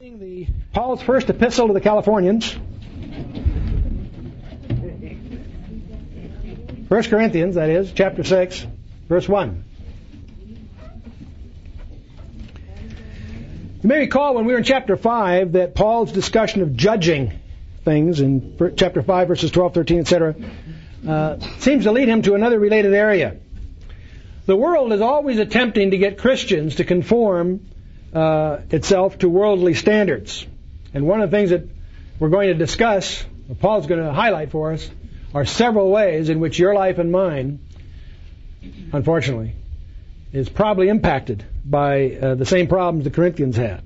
Paul's first epistle to the Californians, 1 Corinthians, that is, chapter 6, verse 1. You may recall when we were in chapter 5 that Paul's discussion of judging things in chapter 5, verses 12, 13, etc., seems to lead him to another related area. The world is always attempting to get Christians to conform itself to worldly standards. And one of the things that we're going to discuss, or Paul's going to highlight for us, are several ways in which your life and mine, unfortunately, is probably impacted by the same problems the Corinthians had.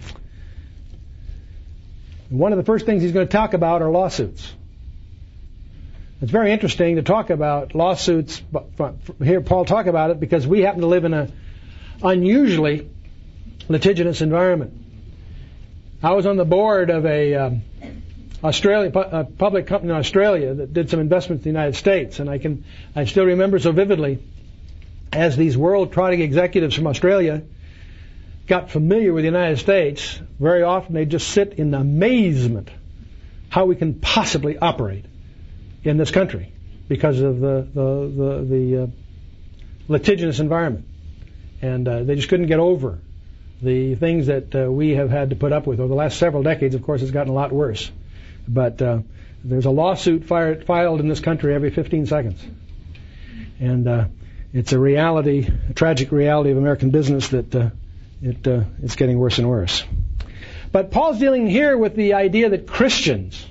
And one of the first things he's going to talk about are lawsuits. It's very interesting to talk about lawsuits, hear Paul talk about it, because we happen to live in an unusually litigious environment. I was on the board of a public company in Australia that did some investments in the United States, and I still remember so vividly as these world-trotting executives from Australia got familiar with the United States. Very often they just sit in amazement how we can possibly operate in this country because of the litigious environment, and they just couldn't get over the things that we have had to put up with. Over the last several decades, of course, it's gotten a lot worse. But there's a lawsuit filed in this country every 15 seconds. And it's a reality, a tragic reality of American business that it's getting worse and worse. But Paul's dealing here with the idea that Christians,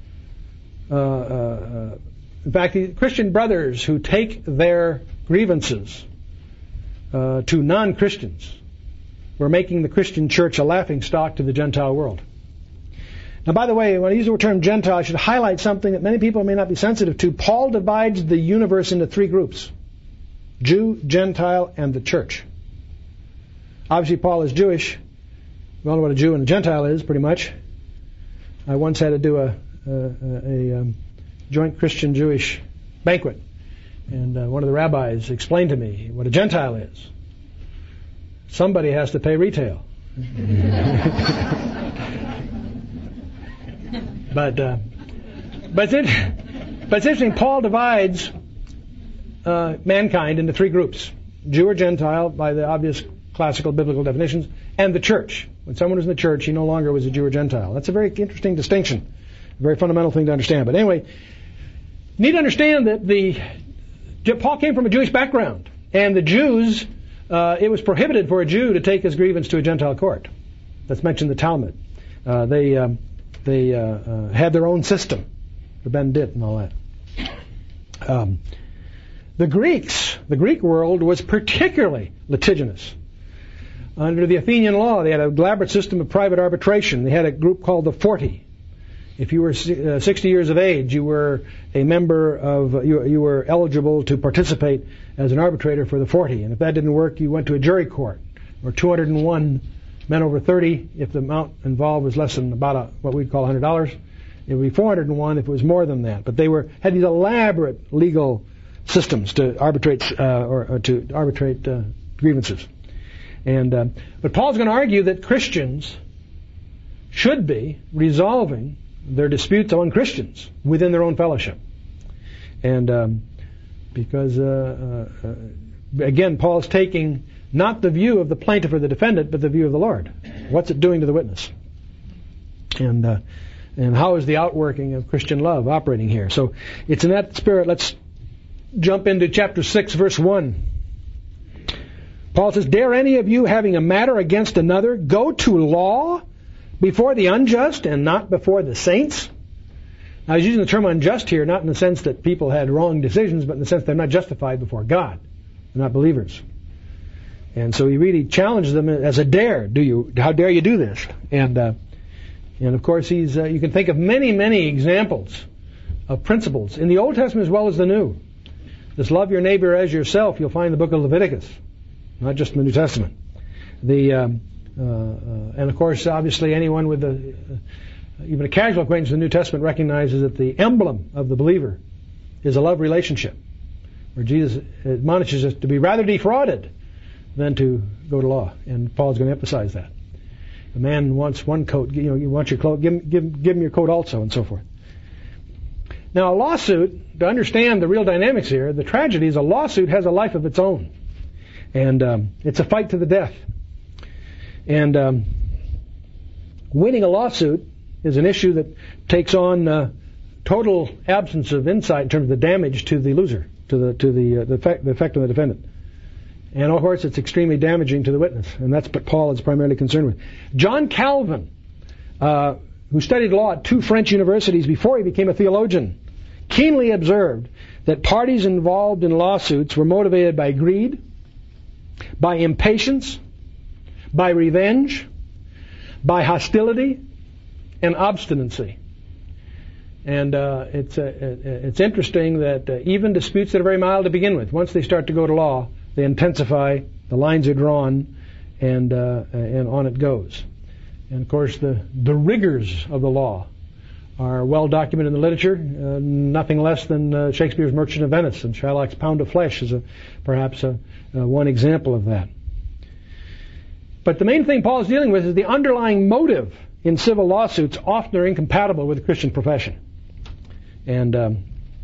in fact, the Christian brothers who take their grievances to non-Christians, we're making the Christian church a laughingstock to the Gentile world. Now, by the way, when I use the term Gentile, I should highlight something that many people may not be sensitive to. Paul divides the universe into three groups: Jew, Gentile, and the church. Obviously, Paul is Jewish. We all know what a Jew and a Gentile is, pretty much. I once had to do a joint Christian-Jewish banquet, and one of the rabbis explained to me what a Gentile is. Somebody has to pay retail. But it's interesting. Paul divides mankind into three groups: Jew or Gentile, by the obvious classical biblical definitions, and the church. When someone was in the church, he no longer was a Jew or Gentile. That's a very interesting distinction, a very fundamental thing to understand. But anyway, you need to understand that Paul came from a Jewish background, and the Jews, it was prohibited for a Jew to take his grievance to a Gentile court. That's mentioned in the Talmud. They had their own system, the Bendit and all that. The Greek world was particularly litigious. Under the Athenian law, they had an elaborate system of private arbitration. They had a group called the Forty. If you were 60 years of age, you were a member of, you were eligible to participate as an arbitrator for the 40. And if that didn't work, you went to a jury court, or 201 men over 30. If the amount involved was less than about what we'd call $100, it would be 401 if it was more than that. But they had these elaborate legal systems to arbitrate grievances. But Paul's going to argue that Christians should be resolving their disputes among Christians within their own fellowship. And because, again, Paul's taking not the view of the plaintiff or the defendant, but the view of the Lord. What's it doing to the witness? And how is the outworking of Christian love operating here? So it's in that spirit. Let's jump into chapter 6, verse 1. Paul says, "Dare any of you, having a matter against another, go to law before the unjust and not before the saints?" Now, he's using the term unjust here, not in the sense that people had wrong decisions, but in the sense they're not justified before God. They're not believers. And so he really challenges them as a dare. How dare you do this? And of course, you can think of many, many examples of principles in the Old Testament as well as the New. This love your neighbor as yourself, you'll find in the book of Leviticus, not just in the New Testament. And of course, obviously, anyone with even a casual acquaintance with the New Testament recognizes that the emblem of the believer is a love relationship, where Jesus admonishes us to be rather defrauded than to go to law. And Paul's going to emphasize that. The man wants one coat, you want your coat, give him your coat also, and so forth. Now, a lawsuit, to understand the real dynamics here, the tragedy is a lawsuit has a life of its own. And it's a fight to the death. And winning a lawsuit is an issue that takes on total absence of insight in terms of the damage to the loser, to the effect on the defendant. And of course, it's extremely damaging to the witness, and that's what Paul is primarily concerned with. John Calvin, who studied law at 2 French universities before he became a theologian, keenly observed that parties involved in lawsuits were motivated by greed, by impatience, by revenge, by hostility, and obstinacy. And it's interesting that even disputes that are very mild to begin with, once they start to go to law, they intensify, the lines are drawn, and on it goes. And of course, the rigors of the law are well documented in the literature. Nothing less than Shakespeare's Merchant of Venice and Shylock's Pound of Flesh is perhaps one example of that. But the main thing Paul is dealing with is the underlying motive in civil lawsuits often are incompatible with the Christian profession. And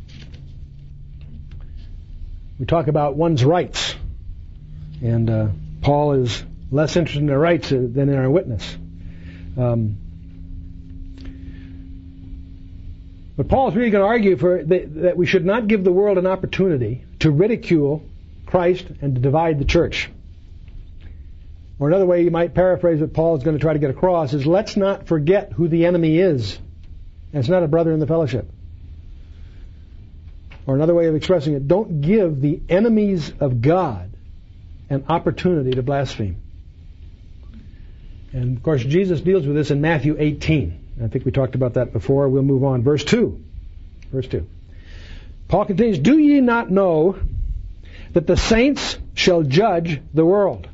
we talk about one's rights. And Paul is less interested in our rights than in our witness. But Paul is really going to argue that we should not give the world an opportunity to ridicule Christ and to divide the church. Or another way you might paraphrase what Paul is going to try to get across is, let's not forget who the enemy is. And it's not a brother in the fellowship. Or another way of expressing it, don't give the enemies of God an opportunity to blaspheme. And of course, Jesus deals with this in Matthew 18. I think we talked about that before. We'll move on. Verse 2. Paul continues, do ye not know that the saints shall judge the world?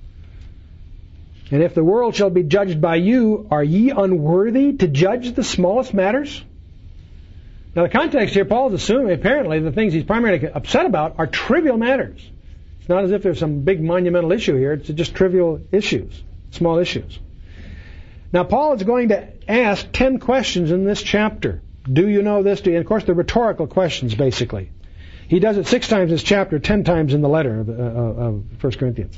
And if the world shall be judged by you, are ye unworthy to judge the smallest matters? Now the context here, Paul is assuming apparently the things he's primarily upset about are trivial matters. It's not as if there's some big monumental issue here. It's just trivial issues, small issues. Now Paul is going to ask 10 questions in this chapter. Do you know this? And of course they're rhetorical questions basically. He does it 6 times in this chapter, 10 times in the letter of 1 Corinthians.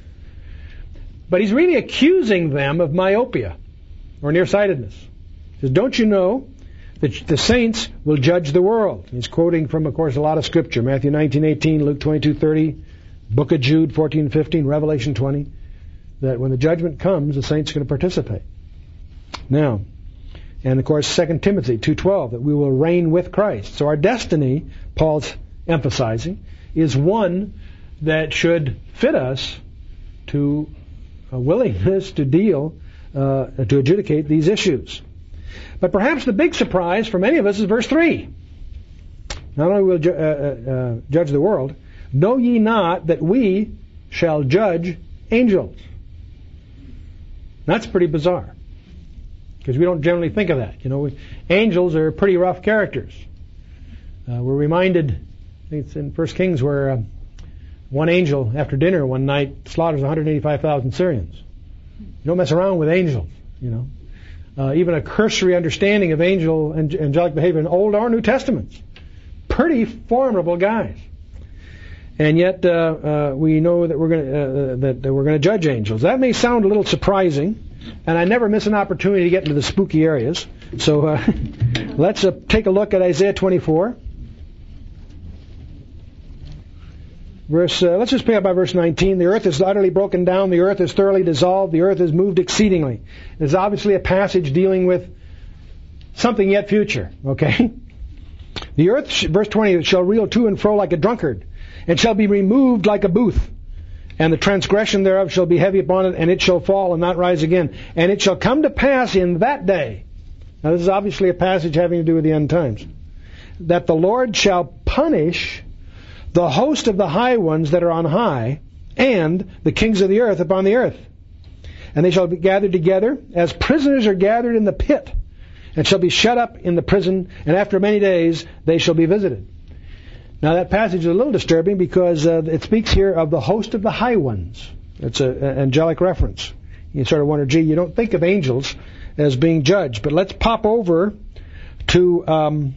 But he's really accusing them of myopia or nearsightedness. He says, don't you know that the saints will judge the world? He's quoting from, of course, a lot of scripture. Matthew 19:18, Luke 22:30, Book of Jude 14:15, Revelation 20. That when the judgment comes, the saints are going to participate. Now, and of course 2 Timothy 2:12, that we will reign with Christ. So our destiny, Paul's emphasizing, is one that should fit us to a willingness to deal, to adjudicate these issues. But perhaps the big surprise for many of us is verse 3. Not only will judge the world, know ye not that we shall judge angels? That's pretty bizarre, because we don't generally think of that. Angels are pretty rough characters. We're reminded, I think it's in 1 Kings, where one angel, after dinner one night, slaughters 185,000 Syrians. You don't mess around with angels, Even a cursory understanding of angelic behavior in Old or New Testaments. Pretty formidable guys. And yet we know that we're going to judge angels. That may sound a little surprising, and I never miss an opportunity to get into the spooky areas. So let's take a look at Isaiah 24. Let's just pick up by verse 19. The earth is utterly broken down. The earth is thoroughly dissolved. The earth is moved exceedingly. There's obviously a passage dealing with something yet future. Okay? The earth, verse 20, shall reel to and fro like a drunkard, and shall be removed like a booth. And the transgression thereof shall be heavy upon it, and it shall fall and not rise again. And it shall come to pass in that day. Now this is obviously a passage having to do with the end times. That the Lord shall punish the host of the high ones that are on high, and the kings of the earth upon the earth. And they shall be gathered together, as prisoners are gathered in the pit, and shall be shut up in the prison, and after many days they shall be visited. Now that passage is a little disturbing, because it speaks here of the host of the high ones. It's an angelic reference. You sort of wonder, gee, you don't think of angels as being judged. But let's pop over to,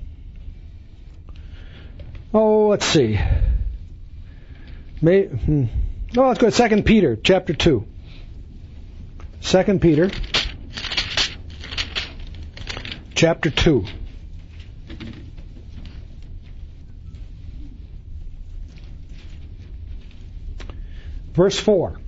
let's see. Let's go to 2 Peter chapter 2. 2 Peter chapter 2. Verse 4.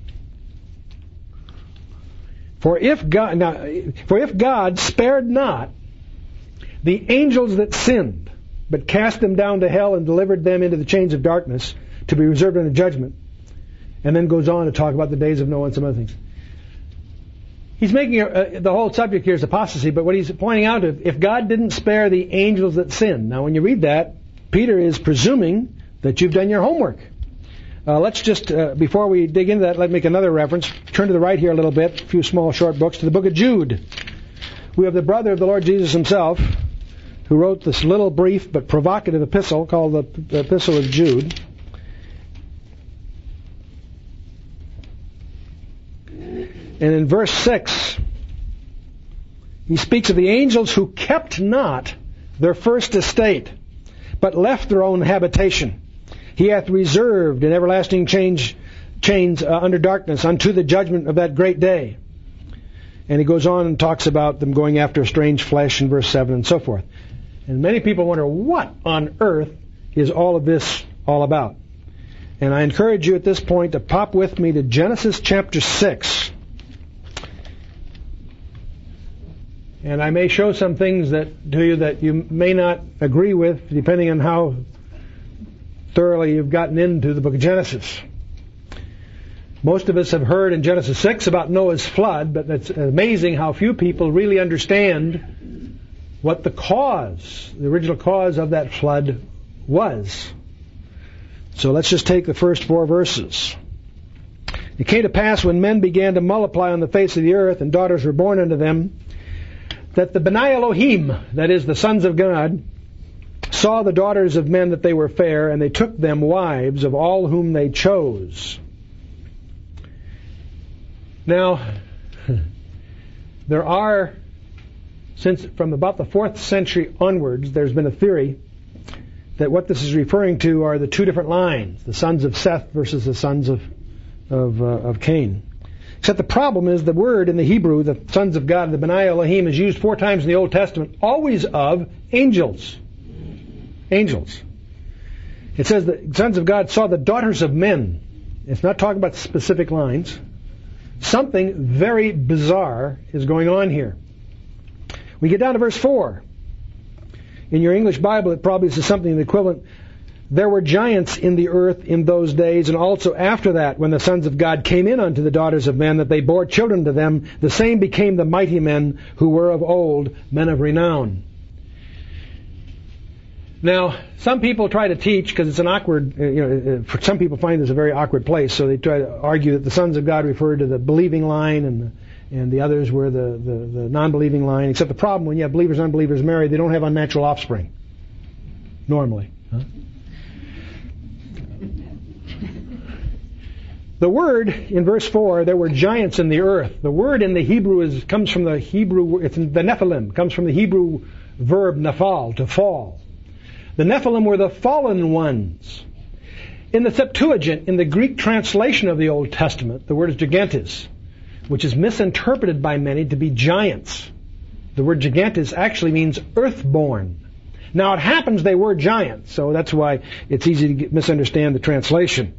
For if God spared not the angels that sinned, but cast them down to hell and delivered them into the chains of darkness to be reserved unto judgment, and then goes on to talk about the days of Noah and some other things. He's making the whole subject here is apostasy, but what he's pointing out is if God didn't spare the angels that sinned. Now, when you read that, Peter is presuming that you've done your homework. Let's just, before we dig into that, let's make another reference. Turn to the right here a little bit, a few small short books, to the book of Jude. We have the brother of the Lord Jesus himself, who wrote this little brief but provocative epistle called the Epistle of Jude. And in verse 6, he speaks of the angels who kept not their first estate, but left their own habitation. He hath reserved in everlasting chains under darkness unto the judgment of that great day. And he goes on and talks about them going after strange flesh in verse 7 and so forth. And many people wonder, what on earth is all of this all about? And I encourage you at this point to pop with me to Genesis chapter 6. And I may show some things to you that you may not agree with, depending on how thoroughly you've gotten into the book of Genesis. Most of us have heard in Genesis 6 about Noah's flood, but it's amazing how few people really understand what the original cause of that flood was. So let's just take the first 4 verses. It came to pass when men began to multiply on the face of the earth, and daughters were born unto them, that the B'nai Elohim, that is, the sons of God, saw the daughters of men that they were fair, and they took them wives of all whom they chose. Now, there are, since from about the 4th century onwards, there's been a theory that what this is referring to are the 2 different lines, the sons of Seth versus the sons of Cain. Except the problem is the word in the Hebrew, the sons of God, the B'nai Elohim, is used 4 times in the Old Testament, always of angels. Angels. It says the sons of God saw the daughters of men. It's not talking about specific lines. Something very bizarre is going on here. We get down to verse 4. In your English Bible, it probably says something equivalent. There were giants in the earth in those days, and also after that, when the sons of God came in unto the daughters of men, that they bore children to them, the same became the mighty men who were of old, men of renown. Now, some people try to teach, because it's an awkward, some people find this a very awkward place, so they try to argue that the sons of God referred to the believing line, and the others were the non-believing line, except the problem, when you have believers and unbelievers married, they don't have unnatural offspring. Normally. Huh? The word in verse 4, there were giants in the earth. The word in the Hebrew comes from the Hebrew, it's the Nephilim, comes from the Hebrew verb naphal, to fall. The Nephilim were the fallen ones. In the Septuagint, in the Greek translation of the Old Testament, the word is gigantes, which is misinterpreted by many to be giants. The word gigantes actually means earthborn. Now it happens they were giants, so that's why it's easy to misunderstand the translation.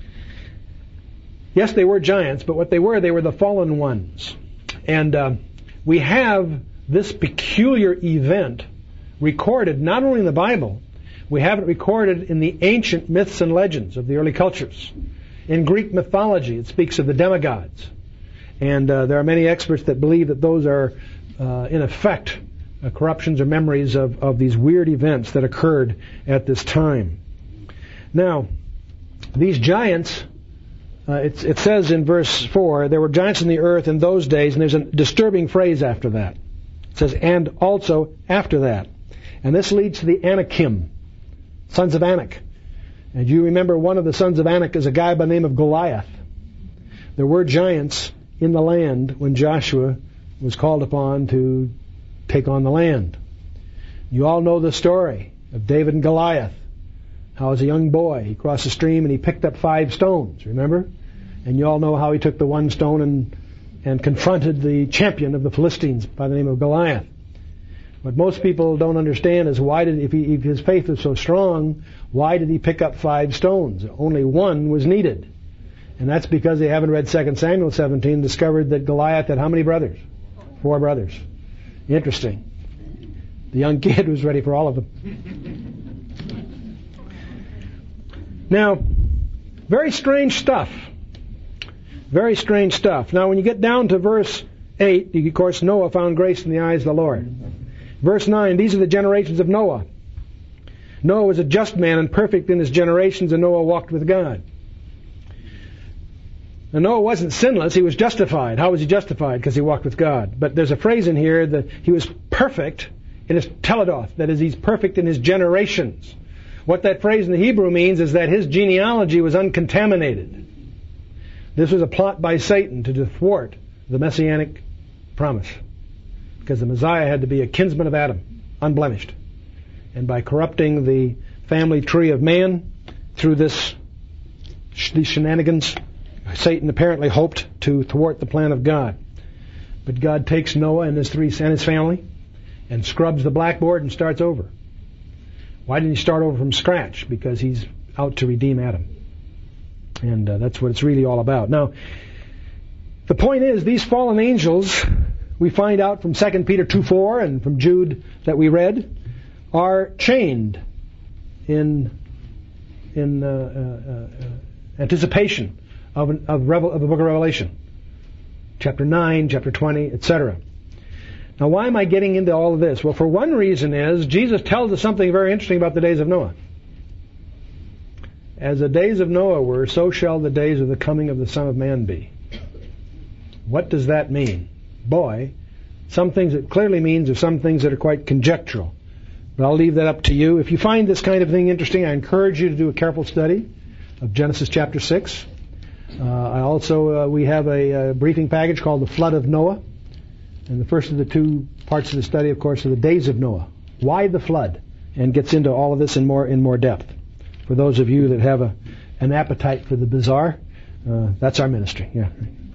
Yes, they were giants, but what they were the fallen ones. And we have this peculiar event recorded not only in the Bible, we have it recorded in the ancient myths and legends of the early cultures. In Greek mythology, it speaks of the demigods. And there are many experts that believe that those are, in effect, corruptions or memories of these weird events that occurred at this time. Now, these giants, it says in verse 4, there were giants in the earth in those days, and there's a disturbing phrase after that. It says, and also after that. And this leads to the Anakim, sons of Anak. And you remember one of the sons of Anak is a guy by the name of Goliath. There were giants in the land when Joshua was called upon to take on the land. You all know the story of David and Goliath. How as a young boy he crossed the stream and he picked up 5 stones, remember? And you all know how he took the 1 stone and confronted the champion of the Philistines by the name of Goliath. What most people don't understand is if his faith was so strong, why did he pick up 5 stones? Only 1 was needed. And that's because they haven't read 2 Samuel 17, discovered that Goliath had how many brothers? 4 brothers. Interesting. The young kid was ready for all of them. Now, very strange stuff. Very strange stuff. Now, when you get down to verse 8, of course, Noah found grace in the eyes of the Lord. Verse 9, these are the generations of Noah. Noah was a just man and perfect in his generations, and Noah walked with God. Now, Noah wasn't sinless, he was justified. How was he justified? Because he walked with God. But there's a phrase in here that he was perfect in his teledoth, that is, he's perfect in his generations. What that phrase in the Hebrew means is that his genealogy was uncontaminated. This was a plot by Satan to thwart the messianic promise, because the Messiah had to be a kinsman of Adam, unblemished. And by corrupting the family tree of man through these shenanigans, Satan apparently hoped to thwart the plan of God. But God takes Noah and his family and scrubs the blackboard and starts over. Why didn't he start over from scratch? Because he's out to redeem Adam. And that's what it's really all about. Now, the point is, these fallen angels, we find out from 2 Peter 2:4 and from Jude that we read, are chained in anticipation of the book of Revelation. Chapter 9, chapter 20, etc. Now, why am I getting into all of this? Well, for one reason is, Jesus tells us something very interesting about the days of Noah. As the days of Noah were, so shall the days of the coming of the Son of Man be. What does that mean? Boy, some things it clearly means, or some things that are quite conjectural. But I'll leave that up to you. If you find this kind of thing interesting, I encourage you to do a careful study of Genesis chapter 6. We have a briefing package called The Flood of Noah. And the first of the 2 parts of the study, of course, are the days of Noah. Why the flood? And gets into all of this in more depth. For those of you that have an appetite for the bizarre, that's our ministry. Yeah.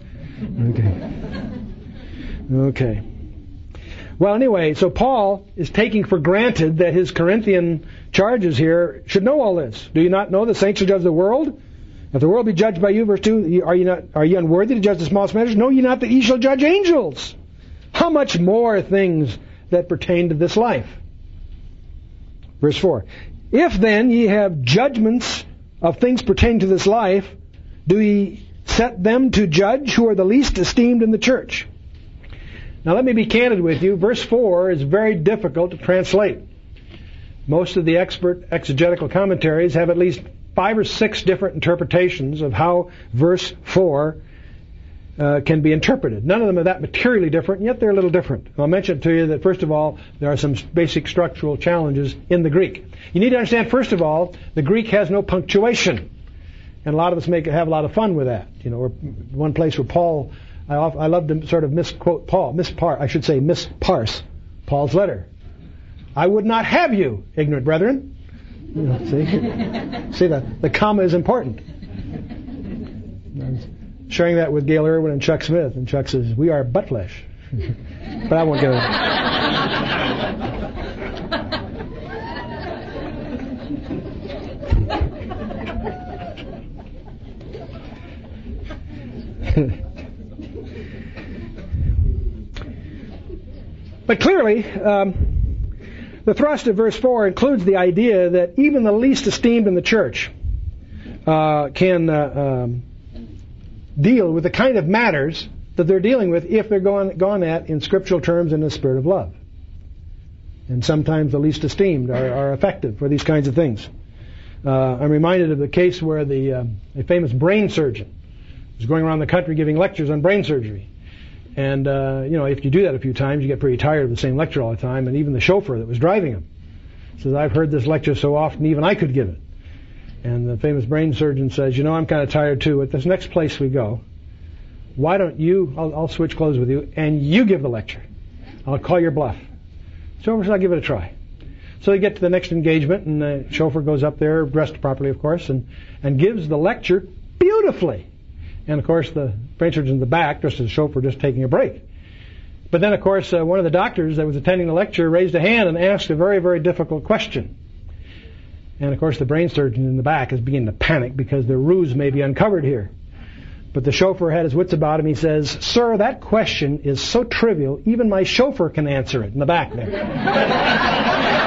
Okay. Well, anyway, so Paul is taking for granted that his Corinthian charges here should know all this. Do you not know the saints shall judge the world? If the world be judged by you, verse 2, are you unworthy to judge the smallest matters? Know ye not that ye shall judge angels? How much more things that pertain to this life? Verse 4. If then ye have judgments of things pertaining to this life, do ye set them to judge who are the least esteemed in the church? Now let me be candid with you. Verse 4 is very difficult to translate. Most of the expert exegetical commentaries have at least 5 or 6 different interpretations of how verse 4 can be interpreted. None of them are that materially different, and yet they're a little different. I'll mention to you that, first of all, there are some basic structural challenges in the Greek. You need to understand, first of all, the Greek has no punctuation. And a lot of us have a lot of fun with that. You know, one place where Paul, I love to sort of misquote Paul, misparse Paul's letter. I would not have you, ignorant brethren. You know, see the comma is important. Sharing that with Gail Irwin and Chuck Smith, and Chuck says, we are butt flesh. But I won't get it. But clearly, the thrust of verse 4 includes the idea that even the least esteemed in the church can deal with the kind of matters that they're dealing with if they're gone at in scriptural terms in the spirit of love. And sometimes the least esteemed are effective for these kinds of things. I'm reminded of the case where a famous brain surgeon was going around the country giving lectures on brain surgery. And, if you do that a few times, you get pretty tired of the same lecture all the time, and even the chauffeur that was driving him says, I've heard this lecture so often, even I could give it. And the famous brain surgeon says, I'm kind of tired too. At this next place we go, why don't you, I'll switch clothes with you, and you give the lecture. I'll call your bluff. Chauffeur says, I'll give it a try. So they get to the next engagement, and the chauffeur goes up there, dressed properly, of course, and gives the lecture beautifully. And, of course, the brain surgeon in the back, just as a chauffeur, just taking a break. But then, of course, one of the doctors that was attending the lecture raised a hand and asked a very, very difficult question. And, of course, the brain surgeon in the back is beginning to panic because their ruse may be uncovered here. But the chauffeur had his wits about him. He says, "Sir, that question is so trivial, even my chauffeur can answer it," in the back there.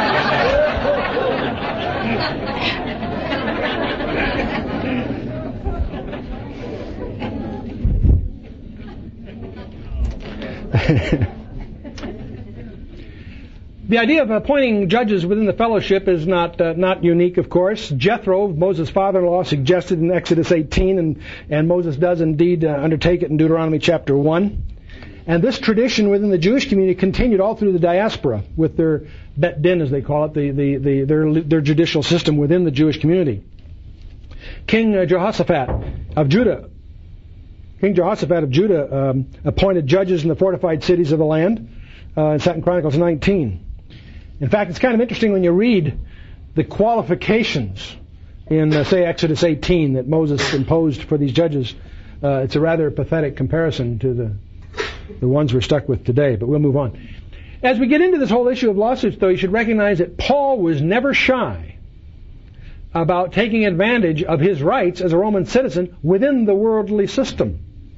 The idea of appointing judges within the fellowship is not unique, of course. Jethro, Moses' father-in-law, suggested in Exodus 18, and Moses does indeed undertake it in Deuteronomy chapter 1. And this tradition within the Jewish community continued all through the diaspora with their Bet Din, as they call it, their judicial system within the Jewish community. King Jehoshaphat of Judah appointed judges in the fortified cities of the land in 2 Chronicles 19. In fact, it's kind of interesting when you read the qualifications in, say, Exodus 18 that Moses imposed for these judges. It's a rather pathetic comparison to the ones we're stuck with today, but we'll move on. As we get into this whole issue of lawsuits, though, you should recognize that Paul was never shy about taking advantage of his rights as a Roman citizen within the worldly system.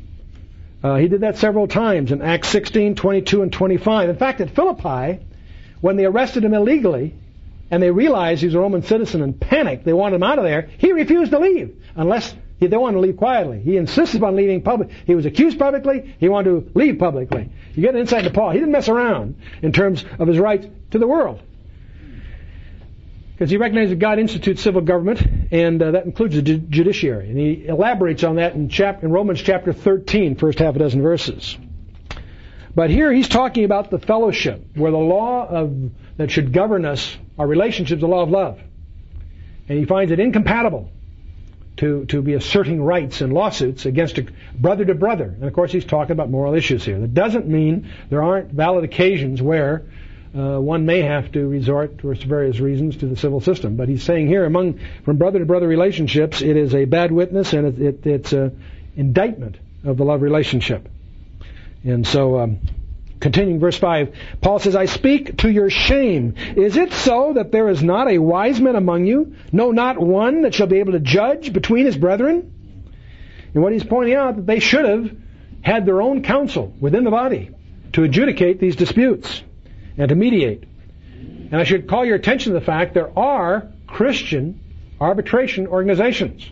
He did that several times in Acts 16, 22, and 25. In fact, at Philippi, when they arrested him illegally, and they realized he was a Roman citizen and panicked, they wanted him out of there, he refused to leave, unless they wanted to leave quietly. He insisted upon leaving public. He was accused publicly, he wanted to leave publicly. You get an insight into Paul. He didn't mess around in terms of his rights to the world. Because he recognized that God institutes civil government, and that includes the judiciary. And he elaborates on that in Romans chapter 13, first half a dozen verses. But here he's talking about the fellowship, where the law that should govern us, our relationships, the law of love. And he finds it incompatible to be asserting rights and lawsuits against a brother to brother. And of course he's talking about moral issues here. That doesn't mean there aren't valid occasions where one may have to resort, for various reasons, to the civil system. But he's saying here, from brother-to-brother relationships, it is a bad witness, and it's an indictment of the love relationship. And so, continuing verse 5, Paul says, "I speak to your shame. Is it so that there is not a wise man among you? No, not one that shall be able to judge between his brethren?" And what he's pointing out, that they should have had their own counsel within the body to adjudicate these disputes and to mediate. And I should call your attention to the fact there are Christian arbitration organizations.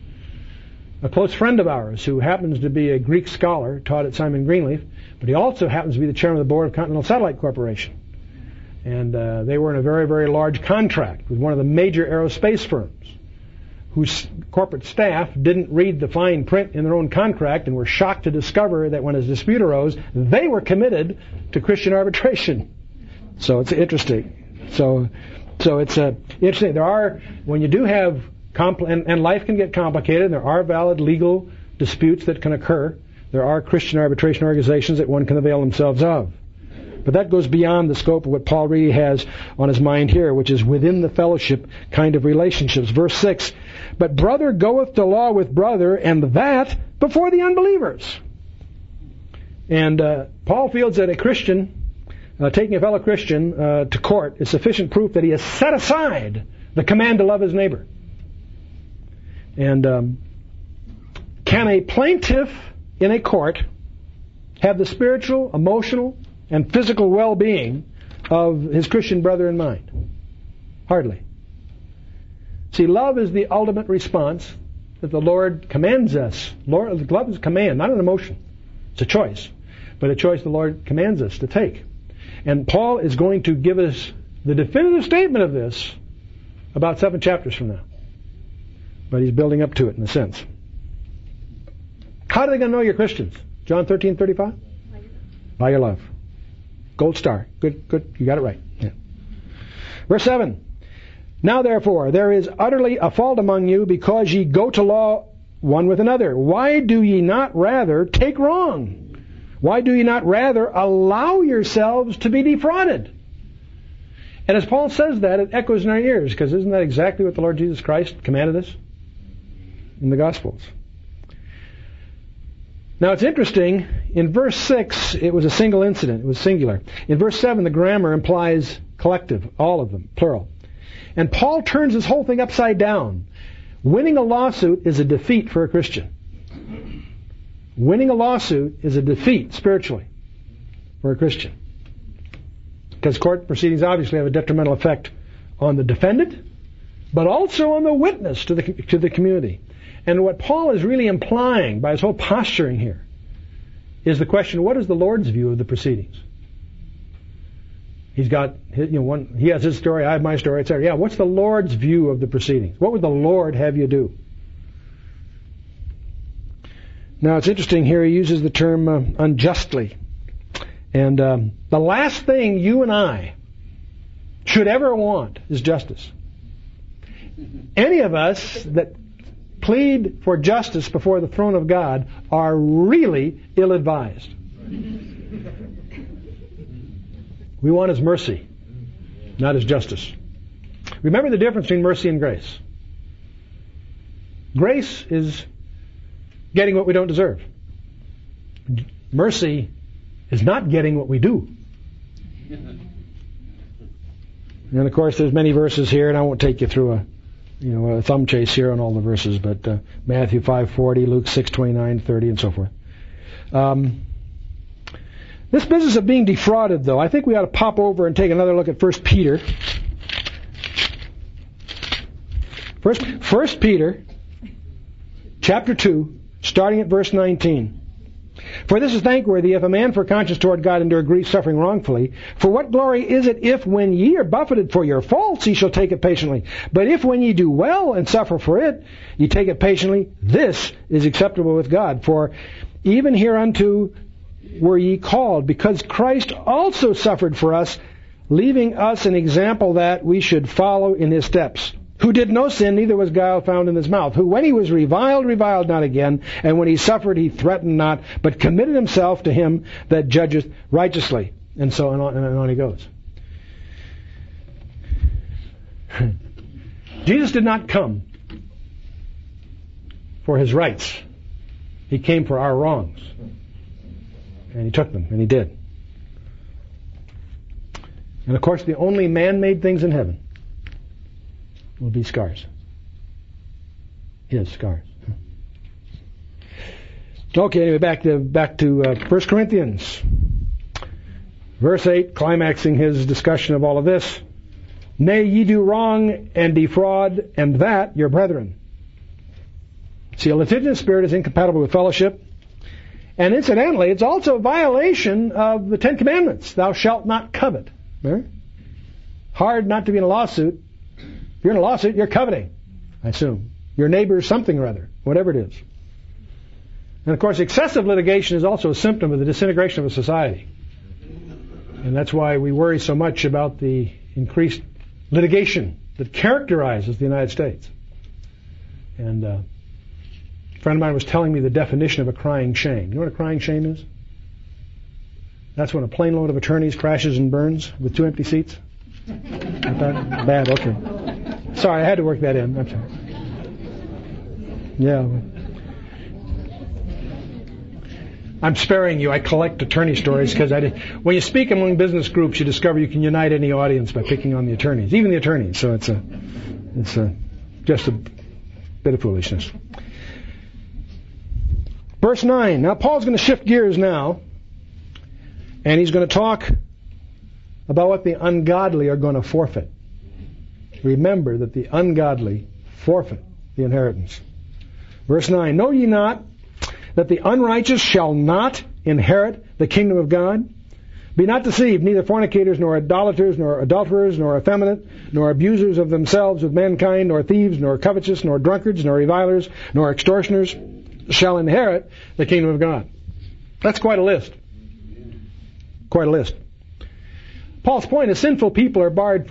A close friend of ours who happens to be a Greek scholar, taught at Simon Greenleaf, but he also happens to be the chairman of the board of Continental Satellite Corporation. And they were in a very, very large contract with one of the major aerospace firms, whose corporate staff didn't read the fine print in their own contract and were shocked to discover that when a dispute arose, they were committed to Christian arbitration. So it's interesting. So it's interesting. There are, when you do have and life can get complicated, and there are valid legal disputes that can occur. There are Christian arbitration organizations that one can avail themselves of. But that goes beyond the scope of what Paul really has on his mind here, which is within the fellowship kind of relationships. Verse 6, "But brother goeth to law with brother, and that before the unbelievers." And Paul feels that a Christian, taking a fellow Christian to court, is sufficient proof that he has set aside the command to love his neighbor. And can a plaintiff in a court have the spiritual, emotional, and physical well-being of his Christian brother in mind? Hardly. See, love is the ultimate response that the Lord commands us. Love is a command, not an emotion. It's a choice, but a choice the Lord commands us to take. And Paul is going to give us the definitive statement of this about 7 chapters from now. But he's building up to it in a sense. How are they going to know you're Christians? John 13:35? By your love. Gold star. Good. You got it right. Yeah. Verse 7. "Now therefore, there is utterly a fault among you, because ye go to law one with another. Why do ye not rather take wrong? Why do ye not rather allow yourselves to be defrauded? And as Paul says that, it echoes in our ears, because isn't that exactly what the Lord Jesus Christ commanded us in the Gospels? Now it's interesting, in verse 6, it was a single incident, it was singular. In verse 7, the grammar implies collective, all of them, plural. And Paul turns this whole thing upside down. Winning a lawsuit is a defeat for a Christian. Winning a lawsuit is a defeat, spiritually, for a Christian. Because court proceedings obviously have a detrimental effect on the defendant, but also on the witness to the community. And what Paul is really implying by his whole posturing here is the question, what is the Lord's view of the proceedings? He's got, he has his story, I have my story, etc. Yeah, what's the Lord's view of the proceedings? What would the Lord have you do? Now it's interesting here, he uses the term unjustly. And the last thing you and I should ever want is justice. Any of us that plead for justice before the throne of God are really ill-advised. We want His mercy, not His justice. Remember the difference between mercy and grace. Grace is getting what we don't deserve. Mercy is not getting what we do. And of course there's many verses here, and I won't take you through a thumb chase here on all the verses, but Matthew 5:40, Luke 6:29, 30, and so forth. This business of being defrauded, though, I think we ought to pop over and take another look at 1 Peter. 1 Peter, chapter 2, starting at verse 19. For this is thankworthy, if a man for conscience toward God endure grief, suffering wrongfully. For what glory is it if when ye are buffeted for your faults, ye shall take it patiently? But if when ye do well and suffer for it, ye take it patiently, this is acceptable with God. For even hereunto were ye called, because Christ also suffered for us, leaving us an example that we should follow in His steps. Who did no sin, neither was guile found in His mouth. Who when He was reviled not again, and when He suffered, He threatened not, but committed Himself to Him that judgeth righteously. And so on he goes. Jesus did not come for His rights. He came for our wrongs. And He took them, and He did. And of course, the only man-made things in heaven will be scars. His scars. Okay, anyway, back to 1 Corinthians. Verse 8, climaxing his discussion of all of this. Nay, ye do wrong and defraud, and that your brethren. See, a litigious spirit is incompatible with fellowship. And incidentally, it's also a violation of the Ten Commandments. Thou shalt not covet. Right? Hard not to be in a lawsuit. If you're in a lawsuit, you're coveting, I assume. Your neighbor's something or other, whatever it is. And of course, excessive litigation is also a symptom of the disintegration of a society. And that's why we worry so much about the increased litigation that characterizes the United States. And a friend of mine was telling me the definition of a crying shame. You know what a crying shame is? That's when a plane load of attorneys crashes and burns with 2 empty seats. Bad, okay. Sorry, I had to work that in. I'm sorry. Yeah. I'm sparing you. I collect attorney stories because when you speak among business groups, you discover you can unite any audience by picking on the attorneys, even the attorneys. So it's just a bit of foolishness. Verse 9. Now Paul's going to shift gears now, and he's going to talk about what the ungodly are going to forfeit. Remember that the ungodly forfeit the inheritance. Verse 9, know ye not that the unrighteous shall not inherit the kingdom of God? Be not deceived, neither fornicators, nor idolaters, nor adulterers, nor effeminate, nor abusers of themselves with mankind, nor thieves, nor covetous, nor drunkards, nor revilers, nor extortioners shall inherit the kingdom of God. That's quite a list. Quite a list. Paul's point is sinful people are barred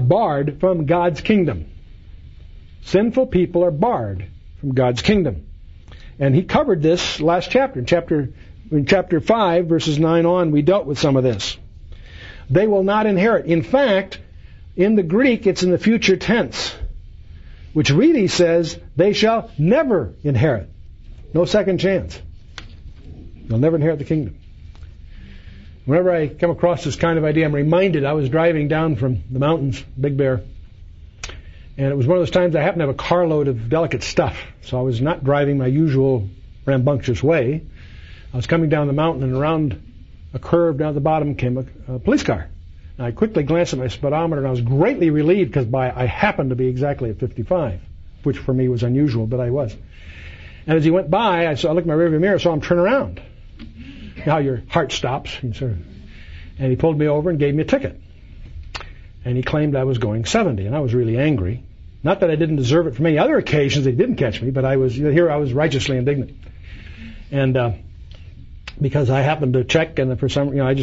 from God's kingdom. Sinful people are barred from God's kingdom. And he covered this last chapter. In chapter 5, verses 9 on, we dealt with some of this. They will not inherit. In fact, in the Greek, it's in the future tense, which really says they shall never inherit. No second chance. They'll never inherit the kingdom. Whenever I come across this kind of idea, I'm reminded I was driving down from the mountains, Big Bear, and it was one of those times I happened to have a carload of delicate stuff, so I was not driving my usual rambunctious way. I was coming down the mountain, and around a curve down at the bottom came a police car. And I quickly glanced at my speedometer, and I was greatly relieved because I happened to be exactly at 55, which for me was unusual, but I was. And as he went by, I looked in my rearview mirror, saw him turn around. You know how your heart stops, and he pulled me over and gave me a ticket. And he claimed I was going 70, and I was really angry. Not that I didn't deserve it for many other occasions they didn't catch me, but I was righteously indignant. And because I happened to check, and for some, I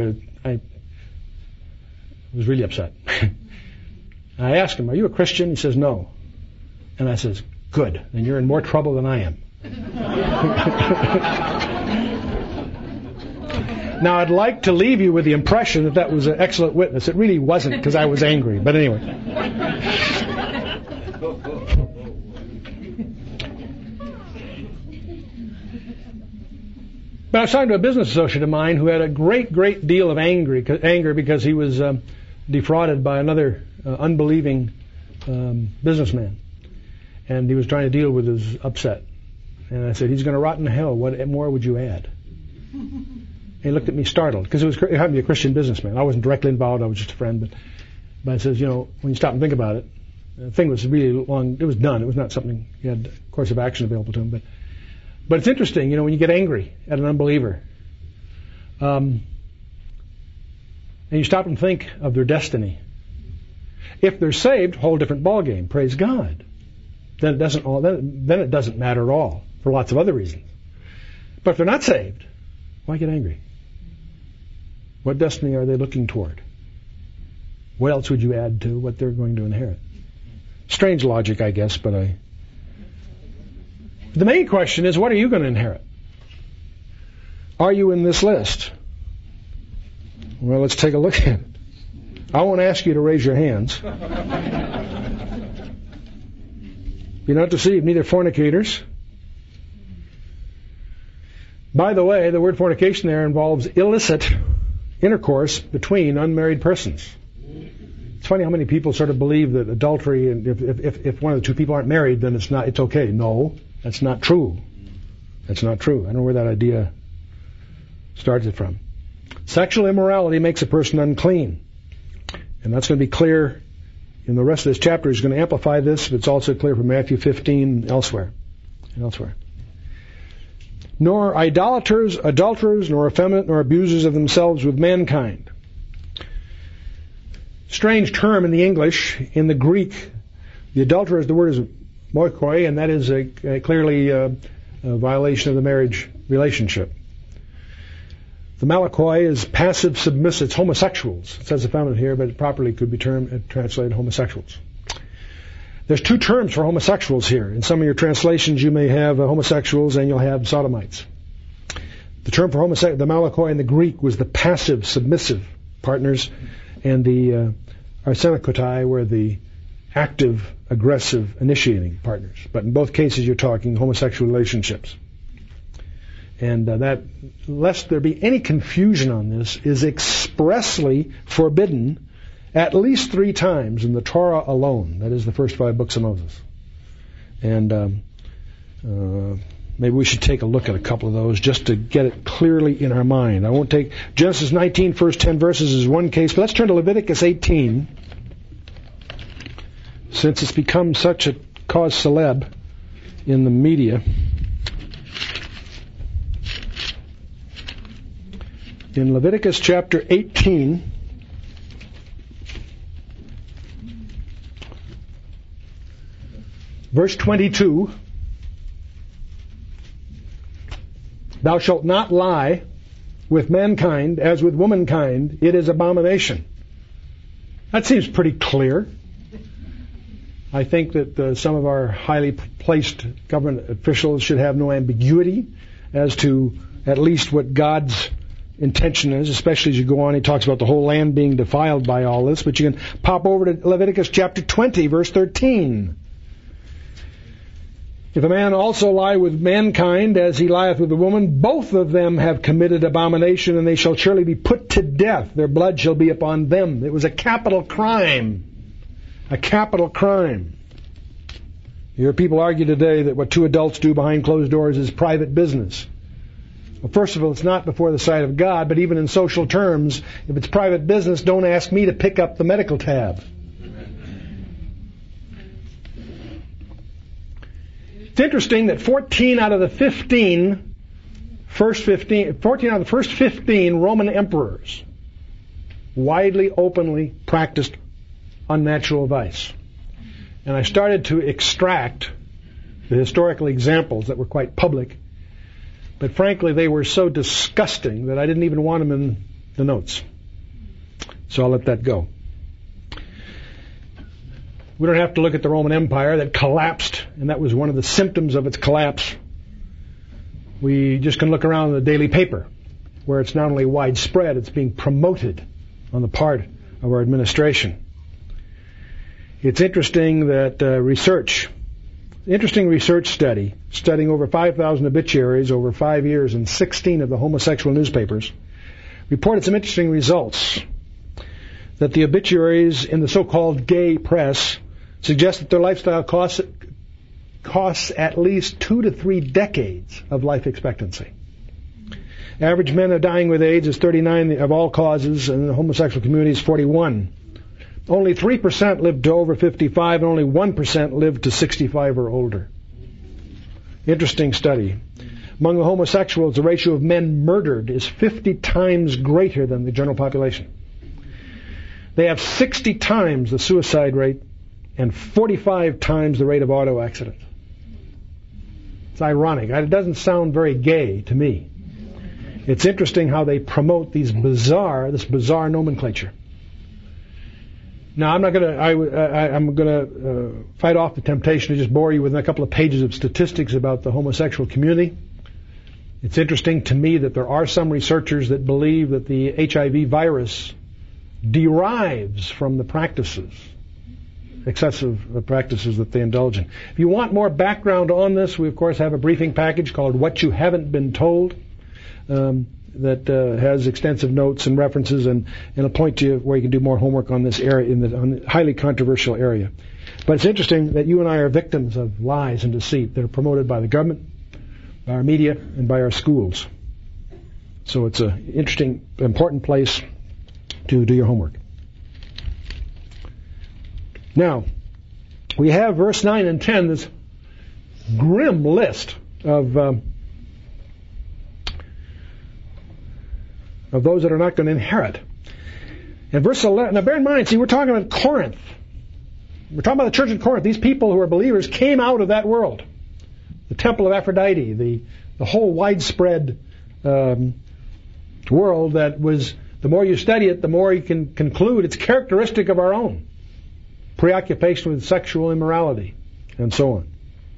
was really upset. I asked him, "Are you a Christian?" He says, "No." And I says, "Good, then you're in more trouble than I am." Now, I'd like to leave you with the impression that was an excellent witness. It really wasn't, because I was angry. But anyway. But I was talking to a business associate of mine who had a great deal of anger because he was defrauded by another unbelieving businessman. And he was trying to deal with his upset. And I said, "He's going to rot in hell. What more would you add?" He looked at me startled, because it happened to be a Christian businessman. I wasn't directly involved, I was just a friend. But I says, when you stop and think about it, the thing was really long, it was done. It was not something he had a course of action available to him. But it's interesting, when you get angry at an unbeliever, and you stop and think of their destiny. If they're saved, whole different ballgame. Praise God. Then it doesn't matter at all, for lots of other reasons. But if they're not saved, why get angry? What destiny are they looking toward? What else would you add to what they're going to inherit? Strange logic, I guess, but the main question is, what are you going to inherit? Are you in this list? Well, let's take a look at it. I won't ask you to raise your hands. Be not deceived, neither fornicators. By the way, the word fornication there involves illicit intercourse between unmarried persons. It's funny how many people sort of believe that adultery, and if one of the two people aren't married, then it's okay. No, that's not true. That's not true. I don't know where that idea started from. Sexual immorality makes a person unclean. And that's going to be clear in the rest of this chapter. He's going to amplify this, but it's also clear from Matthew 15 and elsewhere. Nor idolaters, adulterers, nor effeminate, nor abusers of themselves with mankind. Strange term in the English. In the Greek, the adulterer, the word is moikoi, and that is clearly a violation of the marriage relationship. The malakoi is passive submissive. It's homosexuals. It says effeminate here, but it properly could be translated homosexuals. There's two terms for homosexuals here. In some of your translations, you may have homosexuals and you'll have sodomites. The term for homosexual, the malakoi in the Greek, was the passive submissive partners, and the arsenokotai were the active, aggressive, initiating partners. But in both cases, you're talking homosexual relationships. And that, lest there be any confusion on this, is expressly forbidden at least 3 times in the Torah alone. That is the first 5 books of Moses. And maybe we should take a look at a couple of those just to get it clearly in our mind. I won't take Genesis 19, first 10 verses is one case, but let's turn to Leviticus 18, since it's become such a cause celeb in the media. In Leviticus chapter 18, verse 22, "Thou shalt not lie with mankind as with womankind, it is abomination." That seems pretty clear. I think that some of our highly placed government officials should have no ambiguity as to at least what God's intention is, especially as you go on. He talks about the whole land being defiled by all this. But you can pop over to Leviticus chapter 20, verse 13. If a man also lie with mankind as he lieth with a woman, both of them have committed abomination, and they shall surely be put to death. Their blood shall be upon them. It was a capital crime. A capital crime. You hear people argue today that what two adults do behind closed doors is private business. Well, first of all, it's not before the sight of God, but even in social terms, if it's private business, don't ask me to pick up the medical tab. It's interesting that 14 out of the first 15 Roman emperors widely, openly practiced unnatural vice. And I started to extract the historical examples that were quite public, but frankly they were so disgusting that I didn't even want them in the notes. So I'll let that go. We don't have to look at the Roman Empire that collapsed, and that was one of the symptoms of its collapse. We just can look around the daily paper, where it's not only widespread, it's being promoted on the part of our administration. It's interesting that interesting research study, studying over 5,000 obituaries over 5 years in 16 of the homosexual newspapers, reported some interesting results. That the obituaries in the so-called gay press suggest that their lifestyle costs at least 2 to 3 decades of life expectancy. Average men are dying with AIDS is 39 of all causes, and the homosexual community is 41. Only 3% lived to over 55, and only 1% lived to 65 or older. Interesting study. Among the homosexuals, the ratio of men murdered is 50 times greater than the general population. They have 60 times the suicide rate and 45 times the rate of auto accidents. It's ironic. It doesn't sound very gay to me. It's interesting how they promote this bizarre nomenclature. Now, I'm going to fight off the temptation to just bore you with a couple of pages of statistics about the homosexual community. It's interesting to me that there are some researchers that believe that the HIV virus derives from the excessive practices that they indulge in. If you want more background on this, we of course have a briefing package called What You Haven't Been Told that has extensive notes and references, and it'll point to you where you can do more homework on this area, on the highly controversial area. But it's interesting that you and I are victims of lies and deceit that are promoted by the government, by our media, and by our schools. So it's an interesting, important place to do your homework. Now, we have verse 9 and 10, this grim list of those that are not going to inherit. And verse 11, now bear in mind, we're talking about Corinth. We're talking about the church in Corinth. These people who are believers came out of that world. The temple of Aphrodite, the whole widespread world that was, the more you study it, the more you can conclude it's characteristic of our own. Preoccupation with sexual immorality, and so on.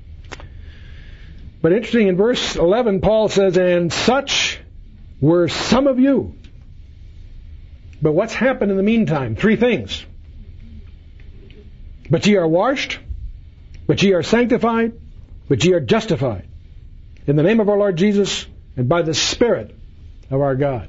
But interesting, in verse 11, Paul says, and such were some of you. But what's happened in the meantime? 3 things. But ye are washed, but ye are sanctified, but ye are justified, in the name of our Lord Jesus, and by the Spirit of our God.